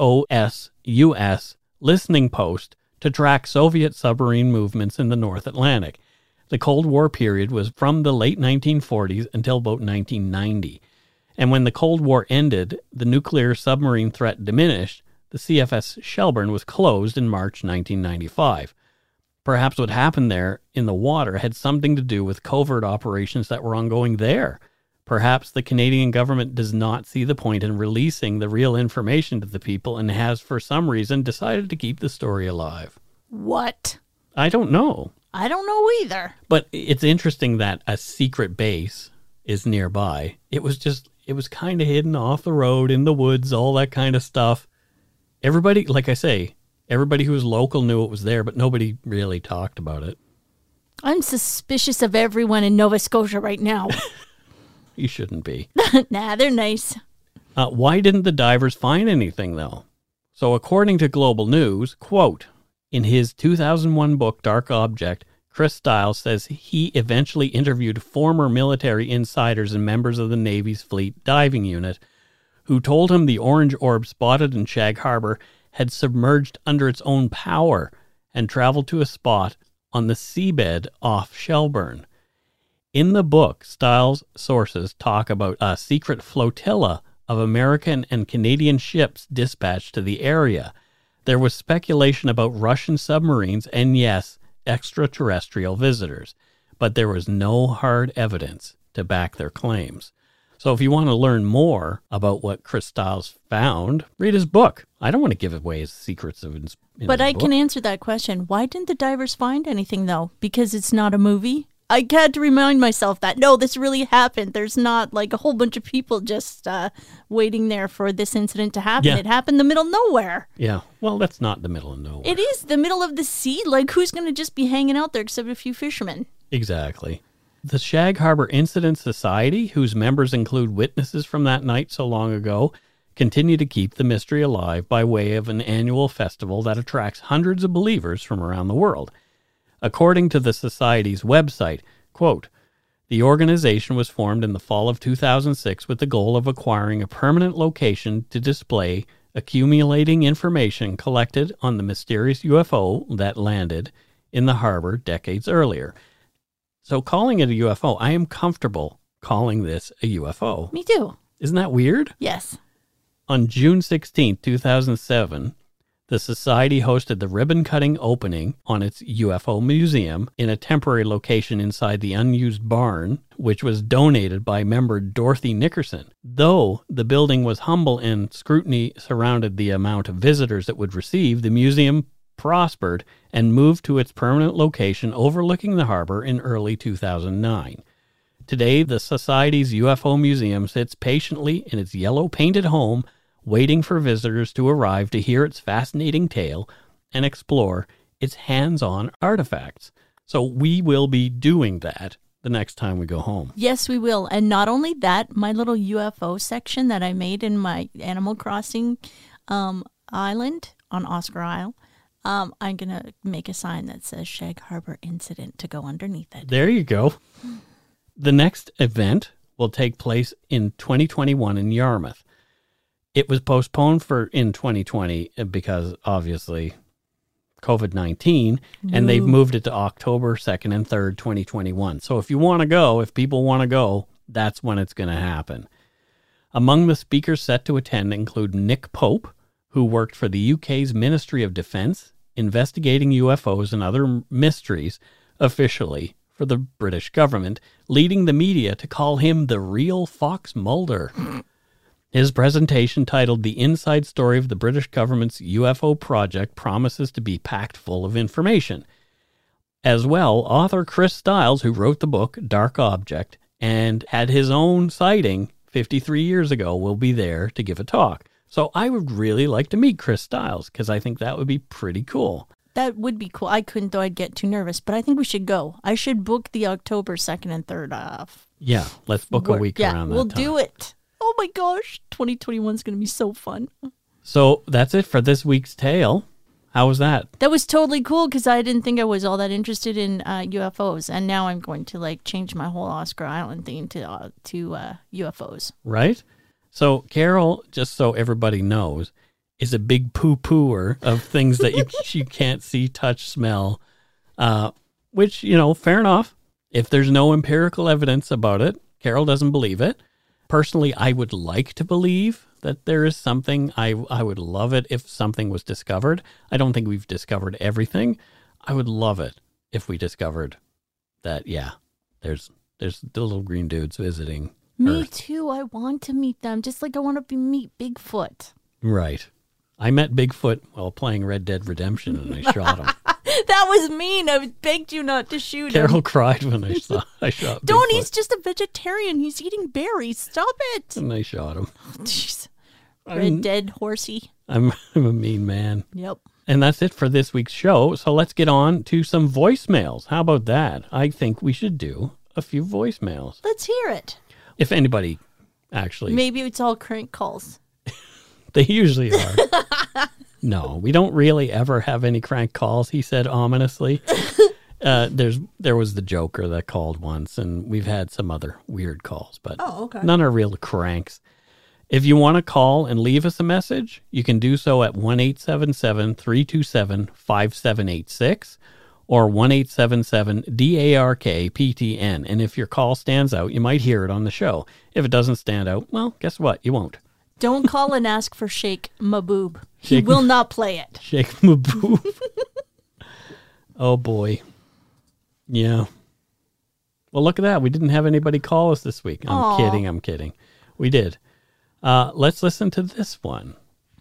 SOS-US listening post to track Soviet submarine movements in the North Atlantic. The Cold War period was from the late 1940s until about 1990. And when the Cold War ended, the nuclear submarine threat diminished. The CFS Shelburne was closed in March 1995. Perhaps what happened there in the water had something to do with covert operations that were ongoing there. Perhaps the Canadian government does not see the point in releasing the real information to the people and has, for some reason, decided to keep the story alive. What? I don't know. I don't know either. But it's interesting that a secret base is nearby. It was kind of hidden off the road, in the woods, all that kind of stuff. Everybody, like I say, everybody who was local knew it was there, but nobody really talked about it. I'm suspicious of everyone in Nova Scotia right now. You shouldn't be. Nah, they're nice. Why didn't the divers find anything, though? So according to Global News, quote, in his 2001 book, Dark Object, Chris Stiles says he eventually interviewed former military insiders and members of the Navy's Fleet Diving Unit who told him the orange orb spotted in Shag Harbor had submerged under its own power and traveled to a spot on the seabed off Shelburne. In the book, Stiles' sources talk about a secret flotilla of American and Canadian ships dispatched to the area. There was speculation about Russian submarines and, yes, extraterrestrial visitors, but there was no hard evidence to back their claims. So if you want to learn more about what Chris Stiles found, read his book. I don't want to give away his secrets of his But I book. can answer that question. Why didn't the divers find anything, though? Because it's not a movie? I had to remind myself that, no, this really happened. There's not like a whole bunch of people just waiting there for this incident to happen. Yeah. It happened in the middle of nowhere. Yeah, well, that's not the middle of nowhere. It is the middle of the sea. Like, who's going to just be hanging out there except a few fishermen? Exactly. The Shag Harbor Incident Society, whose members include witnesses from that night so long ago, continue to keep the mystery alive by way of an annual festival that attracts hundreds of believers from around the world. According to the Society's website, quote, the organization was formed in the fall of 2006 with the goal of acquiring a permanent location to display accumulating information collected on the mysterious UFO that landed in the harbor decades earlier. So calling it a UFO, I am comfortable calling this a UFO. Me too. Isn't that weird? Yes. On June 16, 2007, the Society hosted the ribbon-cutting opening on its UFO museum in a temporary location inside the unused barn, which was donated by member Dorothy Nickerson. Though the building was humble and scrutiny surrounded the amount of visitors it would receive, the museum prospered and moved to its permanent location overlooking the harbor in early 2009. Today, the Society's UFO Museum sits patiently in its yellow-painted home, waiting for visitors to arrive to hear its fascinating tale and explore it's hands-on artifacts. So we will be doing that the next time we go home. Yes, we will. And not only that, my little UFO section that I made in my Animal Crossing island on Oscar Isle, I'm going to make a sign that says Shag Harbor Incident to go underneath it. There you go. The next event will take place in 2021 in Yarmouth. It was postponed in 2020 because, obviously, COVID-19, and they've moved it to October 2nd and 3rd, 2021. So if you want to go, if people want to go, that's when it's going to happen. Among the speakers set to attend include Nick Pope, who worked for the UK's Ministry of Defence, investigating UFOs and other mysteries officially for the British government, leading the media to call him the real Fox Mulder. His presentation, titled The Inside Story of the British Government's UFO Project, promises to be packed full of information. As well, author Chris Stiles, who wrote the book Dark Object and had his own sighting 53 years ago, will be there to give a talk. So I would really like to meet Chris Stiles because I think that would be pretty cool. That would be cool. I couldn't, though. I'd get too nervous. But I think we should go. I should book the October 2nd and 3rd off. Yeah, let's book a week around that we'll time. do it. Oh my gosh. 2021 is going to be so fun. So that's it for this week's tale. How was that? That was totally cool because I didn't think I was all that interested in UFOs. And now I'm going to change my whole Oscar Island theme to UFOs. Right? So Carol, just so everybody knows, is a big poo-pooer of things that you can't see, touch, smell, which, fair enough. If there's no empirical evidence about it, Carol doesn't believe it. Personally, I would like to believe that there is something. I would love it if something was discovered. I don't think we've discovered everything. I would love it if we discovered that, there's the little green dudes visiting Me Earth. too. I want to meet them, just like I want to meet Bigfoot. Right. I met Bigfoot while playing Red Dead Redemption, and I shot him. That was mean. I begged you not to shoot him. Carol cried when I shot Don't, Bigfoot. he's just a vegetarian. He's eating berries. Stop it. And I shot him. Jeez. Red Dead horsey. I'm a mean man. Yep. And that's it for this week's show. So let's get on to some voicemails. How about that? I think we should do a few voicemails. Let's hear it. If anybody actually... Maybe it's all crank calls. They usually are. No, we don't really ever have any crank calls, he said ominously. There was the Joker that called once, and we've had some other weird calls, but none are real cranks. If you want to call and leave us a message, you can do so at 1-877-327-5786 or 1-877-DARK-PTN. And if your call stands out, you might hear it on the show. If it doesn't stand out, well, guess what? You won't. Don't call and ask for Sheikh Mahboob. He will not play it. Sheikh Mahboob. Oh, boy. Yeah. Well, look at that. We didn't have anybody call us this week. I'm kidding. We did. Let's listen to this one.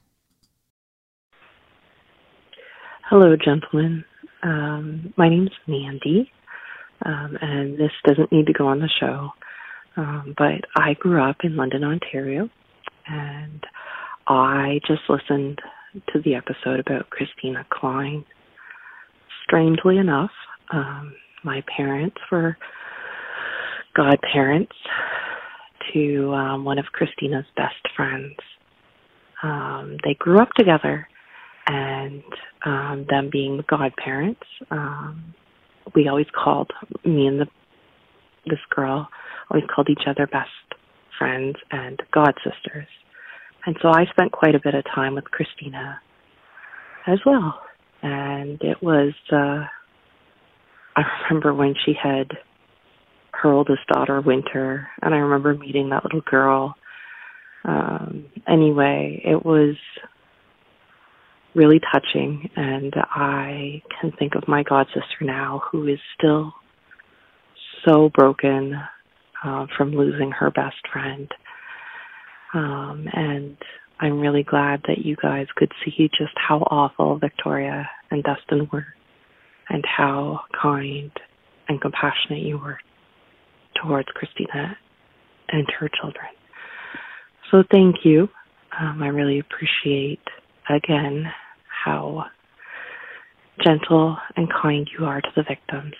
Hello, gentlemen. My name's Mandy, and this doesn't need to go on the show, but I grew up in London, Ontario, and I just listened to the episode about Christina Klein. Strangely enough, my parents were godparents to one of Christina's best friends. They grew up together, and them being the godparents, we always called, me and this girl always called each other best friends and god sisters. And so I spent quite a bit of time with Christina as well. And it was, I remember when she had her oldest daughter, Winter, and I remember meeting that little girl. Anyway, it was really touching, and I can think of my god sister now, who is still so broken from losing her best friend. And I'm really glad that you guys could see just how awful Victoria and Dustin were, and how kind and compassionate you were towards Christina and her children. So thank you. I really appreciate, again, how gentle and kind you are to the victims.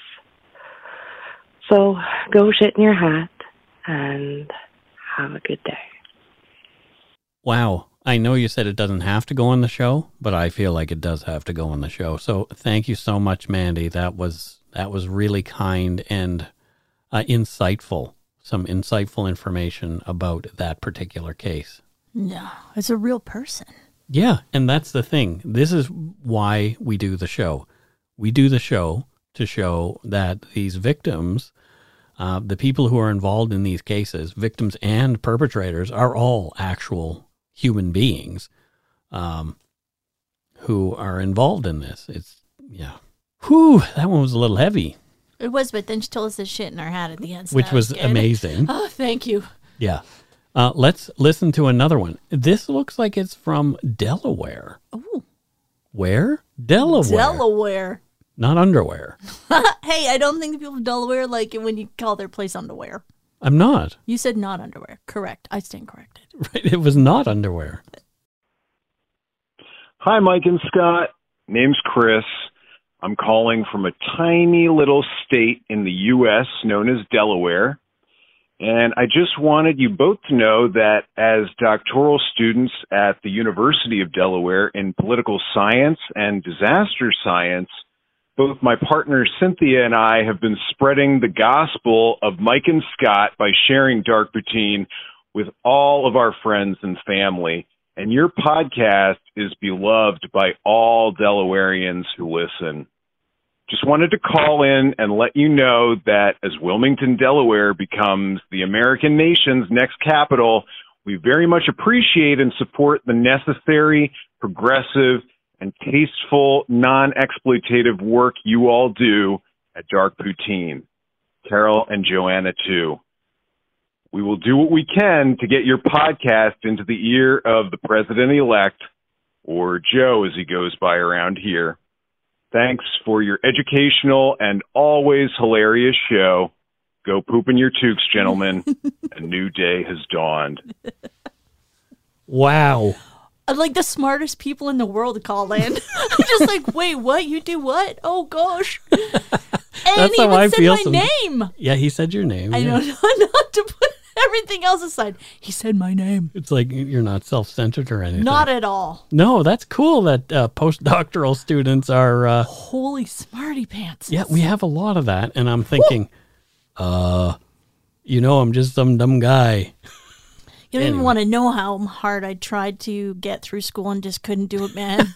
So go shit in your hat and have a good day. Wow. I know you said it doesn't have to go on the show, but I feel like it does have to go on the show. So thank you so much, Mandy. That was really kind and insightful. Some insightful information about that particular case. No, it's a real person. Yeah, and that's the thing. This is why we do the show. We do the show to show that these victims, the people who are involved in these cases, victims and perpetrators, are all actual human beings who are involved in this. It's, yeah. Whew, that one was a little heavy. It was, but then she told us to shit in our hat at the end. So which was good. Amazing. Oh, thank you. Yeah. Let's listen to another one. This looks like it's from Delaware. Oh. Where? Delaware. Delaware. Not underwear. Hey, I don't think the people of Delaware like it when you call their place underwear. I'm not. You said not underwear. Correct. I stand corrected. Right. It was not underwear. Hi, Mike and Scott. Name's Chris. I'm calling from a tiny little state in the U.S. known as Delaware. And I just wanted you both to know that as doctoral students at the University of Delaware in political science and disaster science, both my partner Cynthia and I have been spreading the gospel of Mike and Scott by sharing Dark Poutine with all of our friends and family. And your podcast is beloved by all Delawareans who listen. Just wanted to call in and let you know that as Wilmington, Delaware becomes the American nation's next capital, we very much appreciate and support the necessary, progressive, and tasteful, non-exploitative work you all do at Dark Poutine. Carol and Joanna, too. We will do what we can to get your podcast into the ear of the president-elect, or Joe as he goes by around here. Thanks for your educational and always hilarious show. Go poop in your toques, gentlemen. A new day has dawned. Wow. I'm like the smartest people in the world to call in. I'm just like, wait, what? You do what? Oh, gosh. And That's he how even I said feel my name. Yeah, he said your name. I yeah. don't know not to put everything else aside. He said my name. It's like you're not self-centered or anything. Not at all. No, that's cool that postdoctoral students are... Holy smarty pants. Yeah, we have a lot of that. And I'm thinking, I'm just some dumb guy. You don't even want to know how hard I tried to get through school and just couldn't do it, man.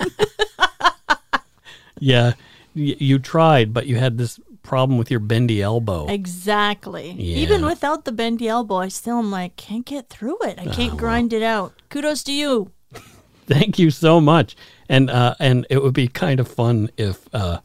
Yeah, you tried, but you had this problem with your bendy elbow. Exactly. Yeah. Even without the bendy elbow, I still am like, can't get through it. I can't grind it out. Kudos to you. Thank you so much. And it would be kind of fun if the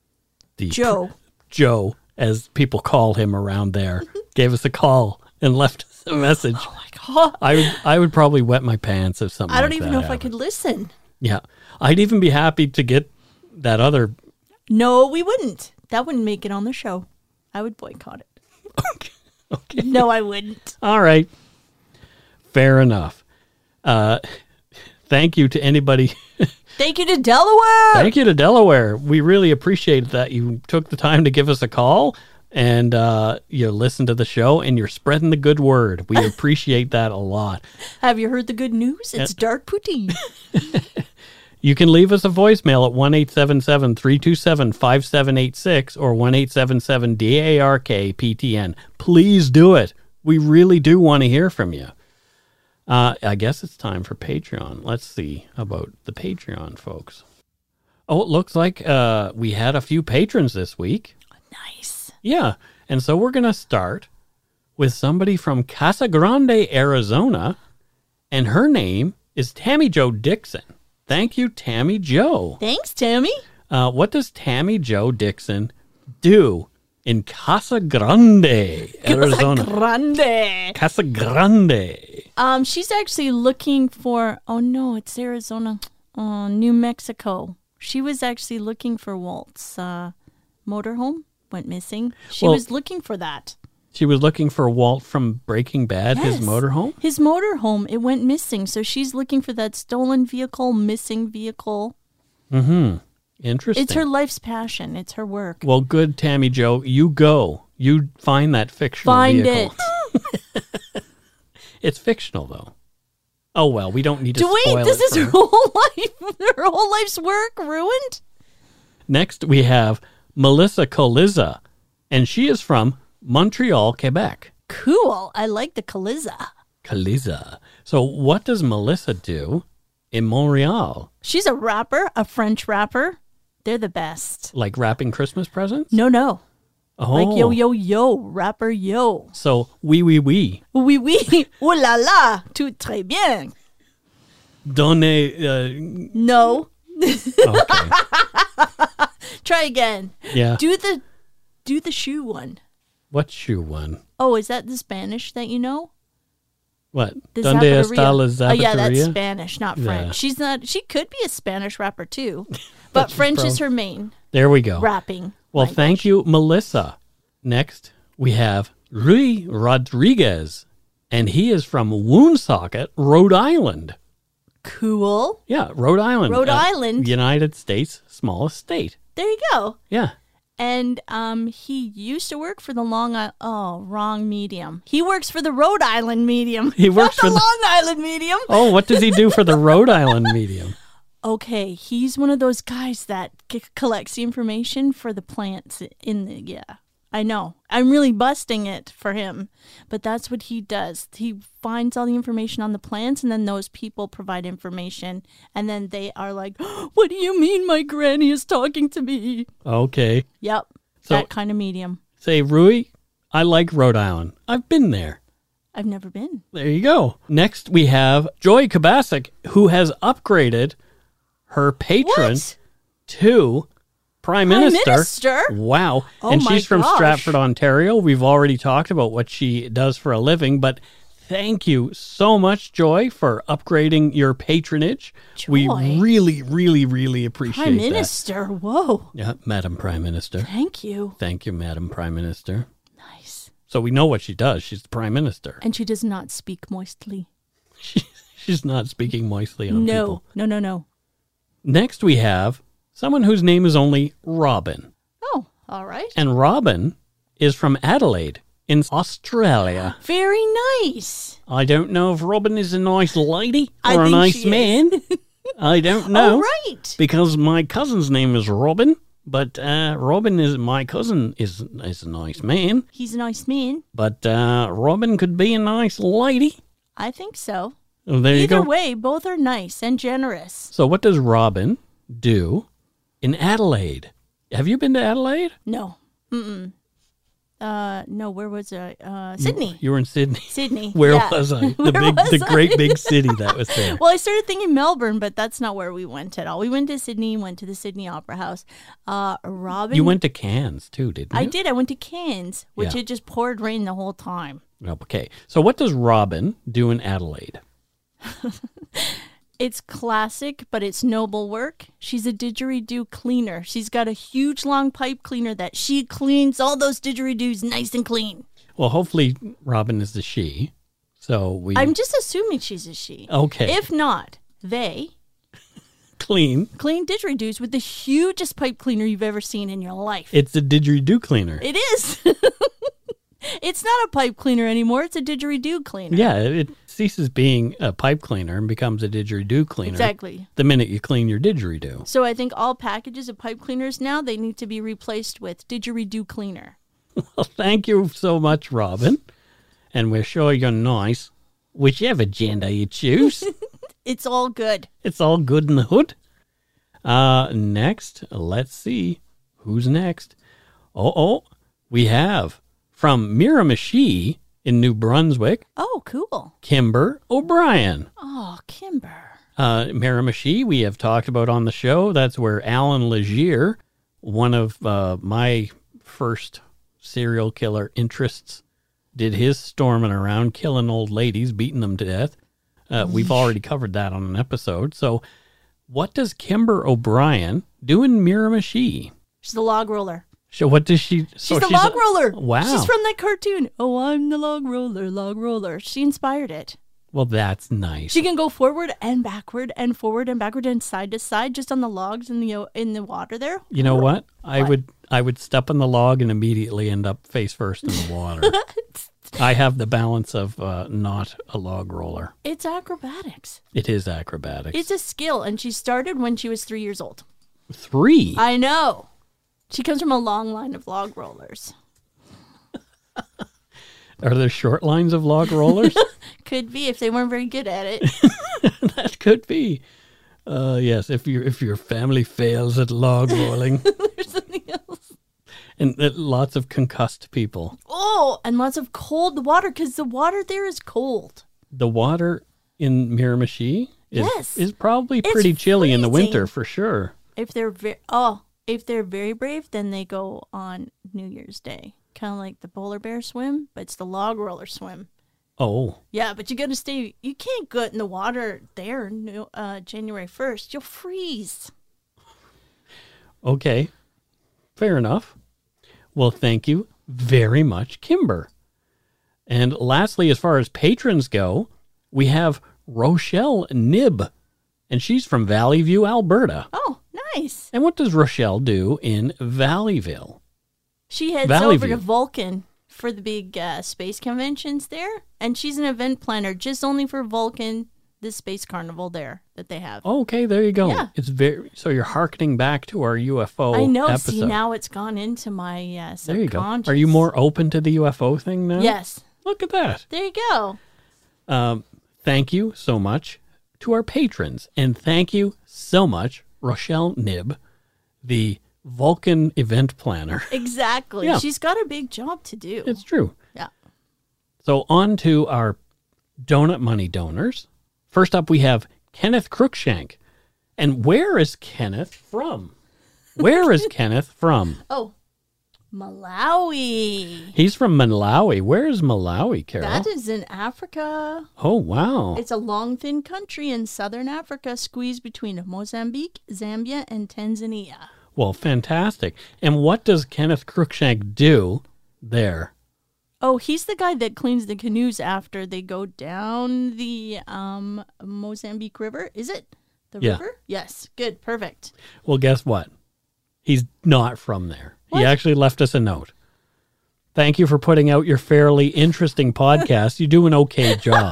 Joe, as people call him around there, gave us a call and left us a message. Oh my God. I would probably wet my pants if something I don't like even that know if I happened. could listen. Yeah. I'd even be happy to get that other... No, we wouldn't. That wouldn't make it on the show. I would boycott it. Okay. No, I wouldn't. All right. Fair enough. Thank you to anybody. Thank you to Delaware. Thank you to Delaware. We really appreciate that you took the time to give us a call and you listened to the show and you're spreading the good word. We appreciate that a lot. Have you heard the good news? It's Dark Poutine. You can leave us a voicemail at 1-877-327-5786 or 1-877-DARK-PTN. Please do it. We really do want to hear from you. I guess it's time for Patreon. Let's see about the Patreon, folks. Oh, it looks like we had a few patrons this week. Nice. Yeah, and so we're going to start with somebody from Casa Grande, Arizona, and her name is Tammy Jo Dixon. Thank you, Tammy Jo. Thanks, Tammy. What does Tammy Jo Dixon do in Casa Grande, Arizona? Casa Grande. She's actually looking for, oh no, it's Arizona, New Mexico. She was actually looking for Walt's motorhome, went missing. She was looking for that. She was looking for Walt from Breaking Bad, his motorhome? His motorhome, it went missing. So she's looking for that stolen vehicle, missing vehicle. Mm-hmm. Interesting. It's her life's passion. It's her work. Well, good, Tammy Jo. You go. You find that fictional Find vehicle. it. It's fictional, though. Oh, well, we don't need to spoil Wait, this it is for her whole life. Her whole life's work ruined? Next, we have Melissa Coliza, and she is from Montreal, Quebec. Cool. I like the Caliza. Coliza. So what does Melissa do in Montreal? She's a rapper, a French rapper. They're the best. Like wrapping Christmas presents? No. Oh. Like yo, yo, yo, rapper yo. So, oui, oui, oui. Oui, oui. Oh la la. Tout très bien. Donnez, No. okay. Try again. Yeah. Do the shoe one. What shoe one? Oh, is that the Spanish that you know? What? The Donde zapateria. está la zapateria? Oh yeah, that's Spanish, not French. Yeah. She could be a Spanish rapper too. But French is her main There we go. rapping. Well, language. thank you, Melissa. Next, we have Rui Rodriguez, and he is from Woonsocket, Rhode Island. Cool. Yeah, Rhode Island. Rhode Island. United States' smallest state. There you go. Yeah. And he used to work for the wrong medium. He works for the Rhode Island medium. He works not for the the- Long Island medium. Oh, what does he do for the Rhode Island medium? Okay, he's one of those guys that collects the information for the plants in the, yeah. I know. I'm really busting it for him, but that's what he does. He finds all the information on the plants, and then those people provide information, and then they are like, what do you mean my granny is talking to me? Okay. Yep, So- that kind of medium. Say, Rui, I like Rhode Island. I've been there. I've never been. There you go. Next, we have Joy Kabasic, who has upgraded her patron What? to Prime Minister? Wow. Oh and my she's from gosh. Stratford, Ontario. We've already talked about what she does for a living, but thank you so much, Joy, for upgrading your patronage. We Joy. really, really, really appreciate Prime that. Minister, whoa. Yeah, Madam Prime Minister. Thank you. Thank you, Madam Prime Minister. Nice. So we know what she does. She's the Prime Minister. And she does not speak moistly. She's not speaking moistly on people. No. Next, we have someone whose name is only Robin. Oh, all right. And Robin is from Adelaide in Australia. Very nice. I don't know if Robin is a nice lady I or a think nice she is. man. I don't know. Oh, right. Because my cousin's name is Robin, but Robin is my cousin is a nice man. He's a nice man. But Robin could be a nice lady. I think so. Oh, there you Either go. way, both are nice and generous. So what does Robin do in Adelaide? Have you been to Adelaide? No. No, where was I? Sydney. You were in Sydney. Sydney. Where yeah. was I? Where was The I? great big city that was there. Well, I started thinking Melbourne, but that's not where we went at all. We went to Sydney, went to the Sydney Opera House. Robin. You went to Cairns too, didn't you? I did. I went to Cairns, which Yeah. it just poured rain the whole time. Okay. So what does Robin do in Adelaide? It's classic, but it's noble work. She's a didgeridoo cleaner. She's got a huge long pipe cleaner that she cleans all those didgeridoos nice and clean. Well, hopefully Robin is the she. So we I'm just assuming she's a she. Okay. If not, they clean. clean didgeridoos with the hugest pipe cleaner you've ever seen in your life. It's a didgeridoo cleaner. It is. It's not a pipe cleaner anymore. It's a didgeridoo cleaner. Yeah, it ceases being a pipe cleaner and becomes a didgeridoo cleaner. Exactly. The minute you clean your didgeridoo. So I think all packages of pipe cleaners now, they need to be replaced with didgeridoo cleaner. Well, thank you so much, Robin. And we're sure you're nice, whichever gender you choose. It's all good. It's all good in the hood. Next, let's see. Who's next? Oh, we have from Miramichi in New Brunswick, Oh, cool. Kimber O'Brien. Oh, Kimber. Miramichi, we have talked about on the show. That's where Alan Legier, one of my first serial killer interests, did his storming around, killing old ladies, beating them to death. We've already covered that on an episode. So what does Kimber O'Brien do in Miramichi? She's the log roller. So what does she... She's the log roller. Wow. She's from that cartoon. Oh, I'm the log roller, log roller. She inspired it. Well, that's nice. She can go forward and backward and forward and backward and side to side just on the logs in the water there. You know what? I would step on the log and immediately end up face first in the water. I have the balance of not a log roller. It's acrobatics. It is acrobatics. It's a skill, and she started when she was 3 years old. 3? I know. She comes from a long line of log rollers. Are there short lines of log rollers? Could be if they weren't very good at it. That could be. Yes, if your family fails at log rolling. There's something else. And lots of concussed people. Oh, and lots of cold water because the water there is cold. The water in Miramichi is probably It's pretty chilly in the winter freezing. for sure. If they're very brave, then they go on New Year's Day. Kind of like the polar bear swim, but it's the log roller swim. Oh, Yeah, but you got to stay. You can't go in the water there January 1st. You'll freeze. okay. Fair enough. Well, thank you very much, Kimber. And lastly, as far as patrons go, we have Rochelle Nib, and she's from Valley View, Alberta. Oh, nice. And what does Rochelle do in Valleyville? She heads Valley over View. to Vulcan for the big space conventions there, and she's an event planner just only for Vulcan, the space carnival there that they have. Okay, there you go. Yeah. It's so you're hearkening back to our UFO I know. episode. See, now it's gone into my subconscious. There you go. Are you more open to the UFO thing now? Yes. Look at that. There you go. Thank you so much to our patrons. And thank you so much, Rochelle Nib, the Vulcan event planner. Exactly. Yeah. She's got a big job to do. It's true. Yeah. So on to our donut money donors. First up, we have Kenneth Crookshank. And where is Kenneth from? Where is Kenneth from? Oh, Malawi. He's from Malawi. Where is Malawi, Carol? That is in Africa. Oh, wow. It's a long, thin country in southern Africa, squeezed between Mozambique, Zambia, and Tanzania. Well, fantastic. And what does Kenneth Crookshank do there? Oh, he's the guy that cleans the canoes after they go down the Mozambique River. Is it the Yeah. river? Yes. Good. Perfect. Well, guess what? He's not from there. What? He actually left us a note. Thank you for putting out your fairly interesting podcast. You do an okay job.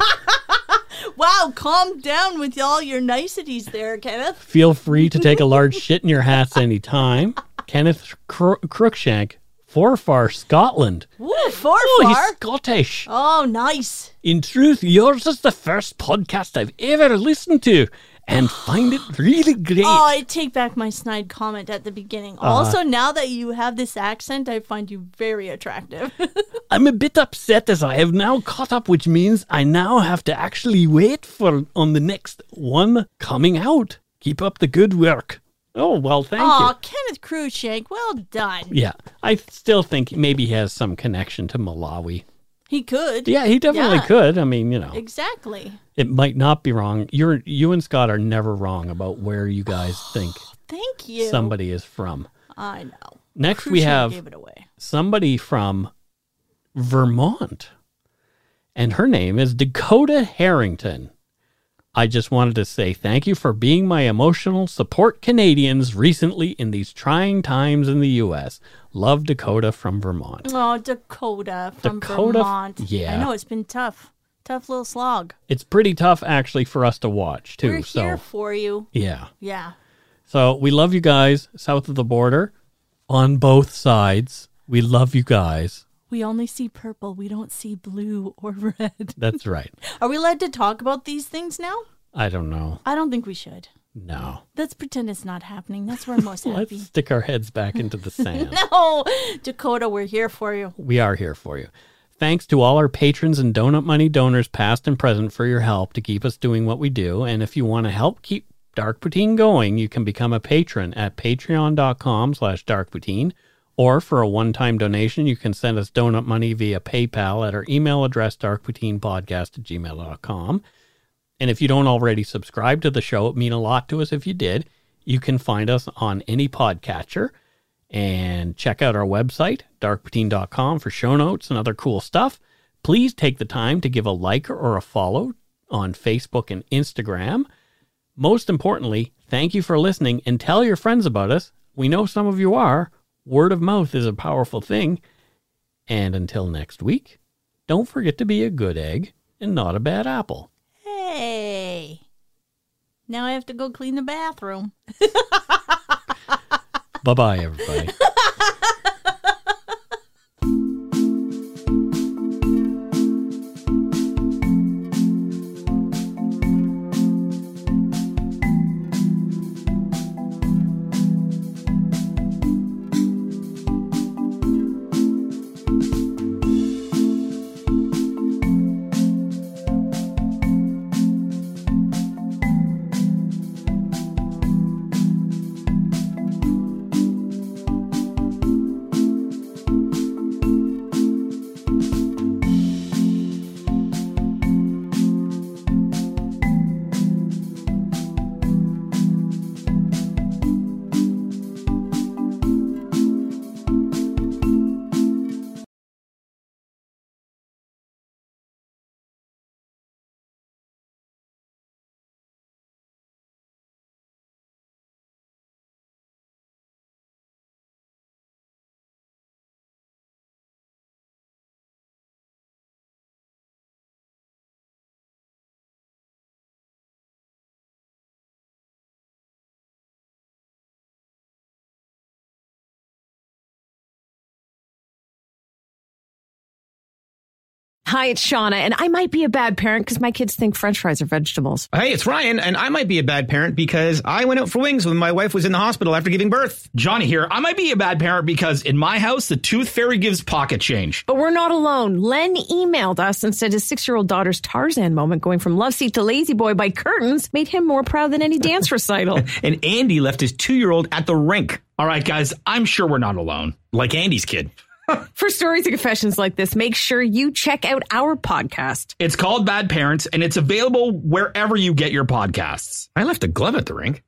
Wow, calm down with all your niceties there, Kenneth. Feel free to take a large shit in your hats anytime. Kenneth Crookshank, Forfar, Scotland. Woo, Oh, far. he's Scottish. Oh, nice. In truth, yours is the first podcast I've ever listened to and find it really great. Oh, I take back my snide comment at the beginning. Also, now that you have this accent, I find you very attractive. I'm a bit upset as I have now caught up, which means I now have to actually wait on the next one coming out. Keep up the good work. Oh, well, thank Aw, you. Kenneth Crookshank, well done. Yeah, I still think maybe he has some connection to Malawi. He could. Yeah, he definitely Yeah. could. I mean, you know, Exactly. it might not be wrong. You and Scott are never wrong about where you guys think Thank you. somebody is from. I know. Next, we Crookshank have gave it away. somebody from Vermont, and her name is Dakota Harrington. I just wanted to say thank you for being my emotional support Canadians recently in these trying times in the U.S. Love, Dakota from Vermont. Oh, Dakota from Dakota, Vermont. yeah. I know, it's been tough. Tough little slog. It's pretty tough actually for us to watch too. We're so here for you. yeah. Yeah. So we love you guys south of the border on both sides. We love you guys. We only see purple. We don't see blue or red. That's right. Are we allowed to talk about these things now? I don't know. I don't think we should. No. Let's pretend it's not happening. That's where I'm most Let's happy. stick our heads back into the sand. No, Dakota, we're here for you. We are here for you. Thanks to all our patrons and Donut Money donors, past and present, for your help to keep us doing what we do. And if you want to help keep Dark Poutine going, you can become a patron at patreon.com/darkpoutine. Or for a one-time donation, you can send us donut money via PayPal at our email address, darkpoutinepodcast@gmail.com. And if you don't already subscribe to the show, it mean a lot to us if you did. You can find us on any podcatcher and check out our website, darkpoutine.com, for show notes and other cool stuff. Please take the time to give a like or a follow on Facebook and Instagram. Most importantly, thank you for listening and tell your friends about us. We know some of you are. Word of mouth is a powerful thing. And until next week, don't forget to be a good egg and not a bad apple. Hey. Now I have to go clean the bathroom. Bye-bye, everybody. Hi, it's Shauna, and I might be a bad parent because my kids think French fries are vegetables. Hey, it's Ryan, and I might be a bad parent because I went out for wings when my wife was in the hospital after giving birth. Johnny here. I might be a bad parent because in my house, the tooth fairy gives pocket change. But we're not alone. Len emailed us and said his 6-year-old daughter's Tarzan moment going from love seat to lazy boy by curtains made him more proud than any dance recital. And Andy left his 2-year-old at the rink. All right, guys, I'm sure we're not alone. Like Andy's kid. For stories and confessions like this, make sure you check out our podcast. It's called Bad Parents, and it's available wherever you get your podcasts. I left a glove at the rink.